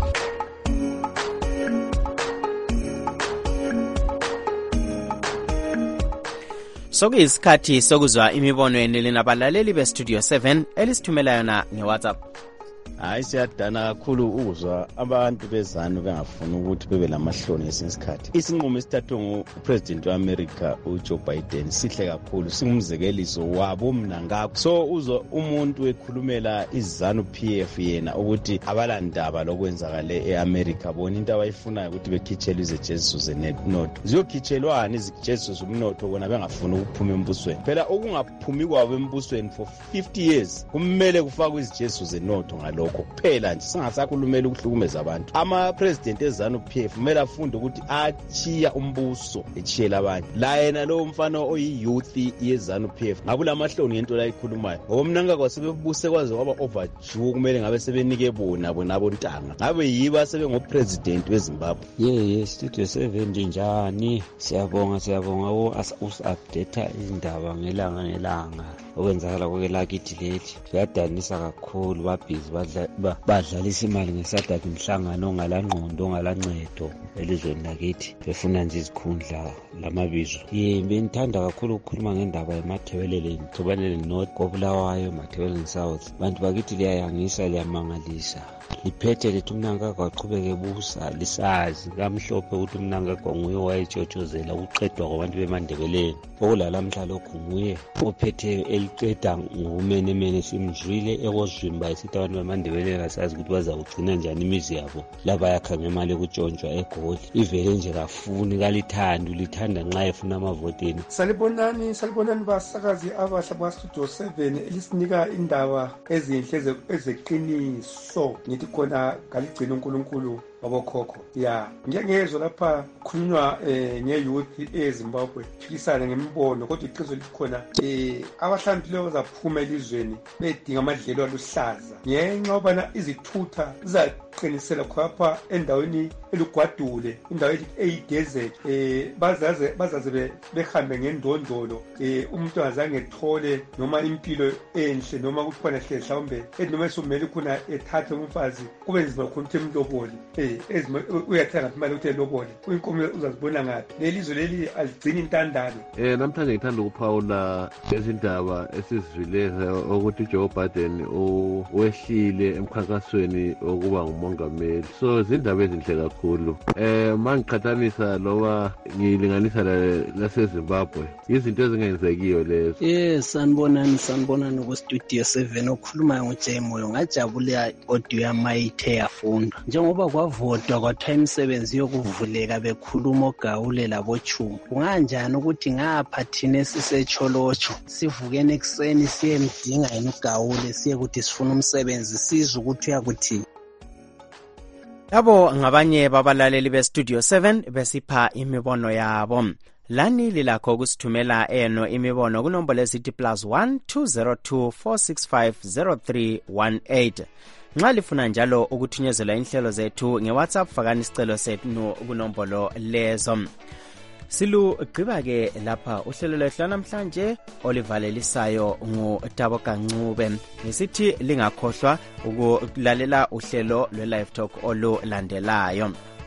[SPEAKER 21] Sokuyisikhathi sokuzwa imibono yenelini abalaleli beStudio seven elisithumela yona ngeWhatsApp.
[SPEAKER 5] Hayi siyadana kakhulu ukuzwa abantu bezanu bengafuni ukuthi bebe lamahloni ngesinye isikhathi. Isinqumo esithathwe nguPresident weAmerica uJoe Biden sihle kakhulu, singumzekeliso wabo mna ngakho. So uzwa umuntu ekhulumela izanu P F yena ukuthi abalandaba lokwenzakale eAmerica bona into abayifunayo ukuthi bekhitshelwe izejeziso zenotho. Ziyokhitshelwana izejeziso zomnotho bona bengafuni ukuphuma embusweni. Phela okungaphumi kwabo embusweni for fifty years kumele kufakwe izejeziso zenotho ngalokho. Kuphela nje singasakhulumela ukuhlukumeza abantu. Ama president ezanu P F kumele afunde ukuthi achiya umbuso echiyela abantu. La yena lo mfana oyi youth yezanu P F ngabula mahloni ngento la ikhulumayo. Ngoba mnanga kwasebebuse kwaze kwaba overdue kumele ngabe sebenike bona bona bontanga. Ngabe yiba sebe ngo president weZimbabwe.
[SPEAKER 6] Yeah yes Studio seven njani? Siyabonga siyabonga o us-update izindaba ngelanga ngelanga. Okwenzakala kwelakithi leli kuyadanisa kakhulu, babhizi badla badlalisa imali ngesadatha imhlangano ongalangqondo ongalancedo elizweni lakithi befuna nje izikhundla lamabizo. Ye benithanda kakhulu ukukhuluma ngendaba yeMathebelele Thobelele North koBulawayo Mathebelele South. Bantu bakithi liyayangisa liyamangalisa. Liphethe lethi umnanga kwaqhubeka ebusa lisazi kamhlophe ukuthi umnanga kwanguye wayetshotshozela ukuqedwa kwabantu beMandebeleni. Okulala mhlalo kunguye ophethe eliqeda ngumenemene simzwile ekozwimba isithi abantu beMandebeleni asazi ukuthi baza kugcina njani imizi yabo laba yakha ngemali ekutshontshwa eGoli. Ivele nje kafuni kalithanda ulithanda nxa efuna amavoteni.
[SPEAKER 9] Salibonani salibonani basakazi abasha baStudio seven elisinika indaba ezinhle ezeqiniso. Ngithi khona kaligcina uNkulunkulu wabokhokho. Ya ngiyengezwe lapha khulunywa eh ngeyouth eZimbabwe phikisana ngemibono kodwa iqiniso likhona eh abahlambileyo bazaphuma elizweni bedinga amadlelo aluhlaza ngenxa obana izithutha zaqinisela khapha endaweni elugwadule indawo eyidesert eh bazaze bazaze behambe ngendondolo eh umuntu azange ethole noma impilo enhle noma kukhona hle mhlawumbe enoma esumele khona ethathe umfazi kube nzima khona emloboli eh ezima uyathenga imali ukuthi elobole uyinkomo uzazibona ngathi lelizwe leli aligcini intandane.
[SPEAKER 13] Eh namhlanje ngithanda ukuphawula izindaba esizivile ukuthi Joe Biden wehlile emkhankasweni okuba ngumongameli. So izindaba ezinhle kakhulu. Eh mangiqhathanisa loba ngilinganisa laseZimbabwe izinto ezingenzekiyo lezo.
[SPEAKER 27] Yes sanibonani sanibonani ku Studio seven okhuluma ngoJemoyo ngajabula audio yamayithe yafundwa njengoba kwavotwa kwathiwa imisebenzi yokuvuleka bekhuluma oGawule laboChuma. Kunganjani ukuthi ngapha thina esisecholotsho sivukene ekseni siye mdinga yena uGawule siye ukuthi sifuna umsebenzi sizwe ukuthi uyakuthini.
[SPEAKER 21] Labo ngabanye babalaleli beStudio seven besipha imibono yabo. lani lilakho ukusithumela eno imibono kunombolo ezithi plus one two zero two four six five zero three one eight. Nxa lifuna njalo ukuthunyezela inhlelo zethu nge-WhatsApp fakani isicelo sethu kunombolo lezo. Silugqiba ke lapha uhlelo lwethu namhlanje olivalelisayo nguTabo Kancube. Ngisithi lingakhohlwa ukulalela uhlelo lwe-Live Talk olulandelayo.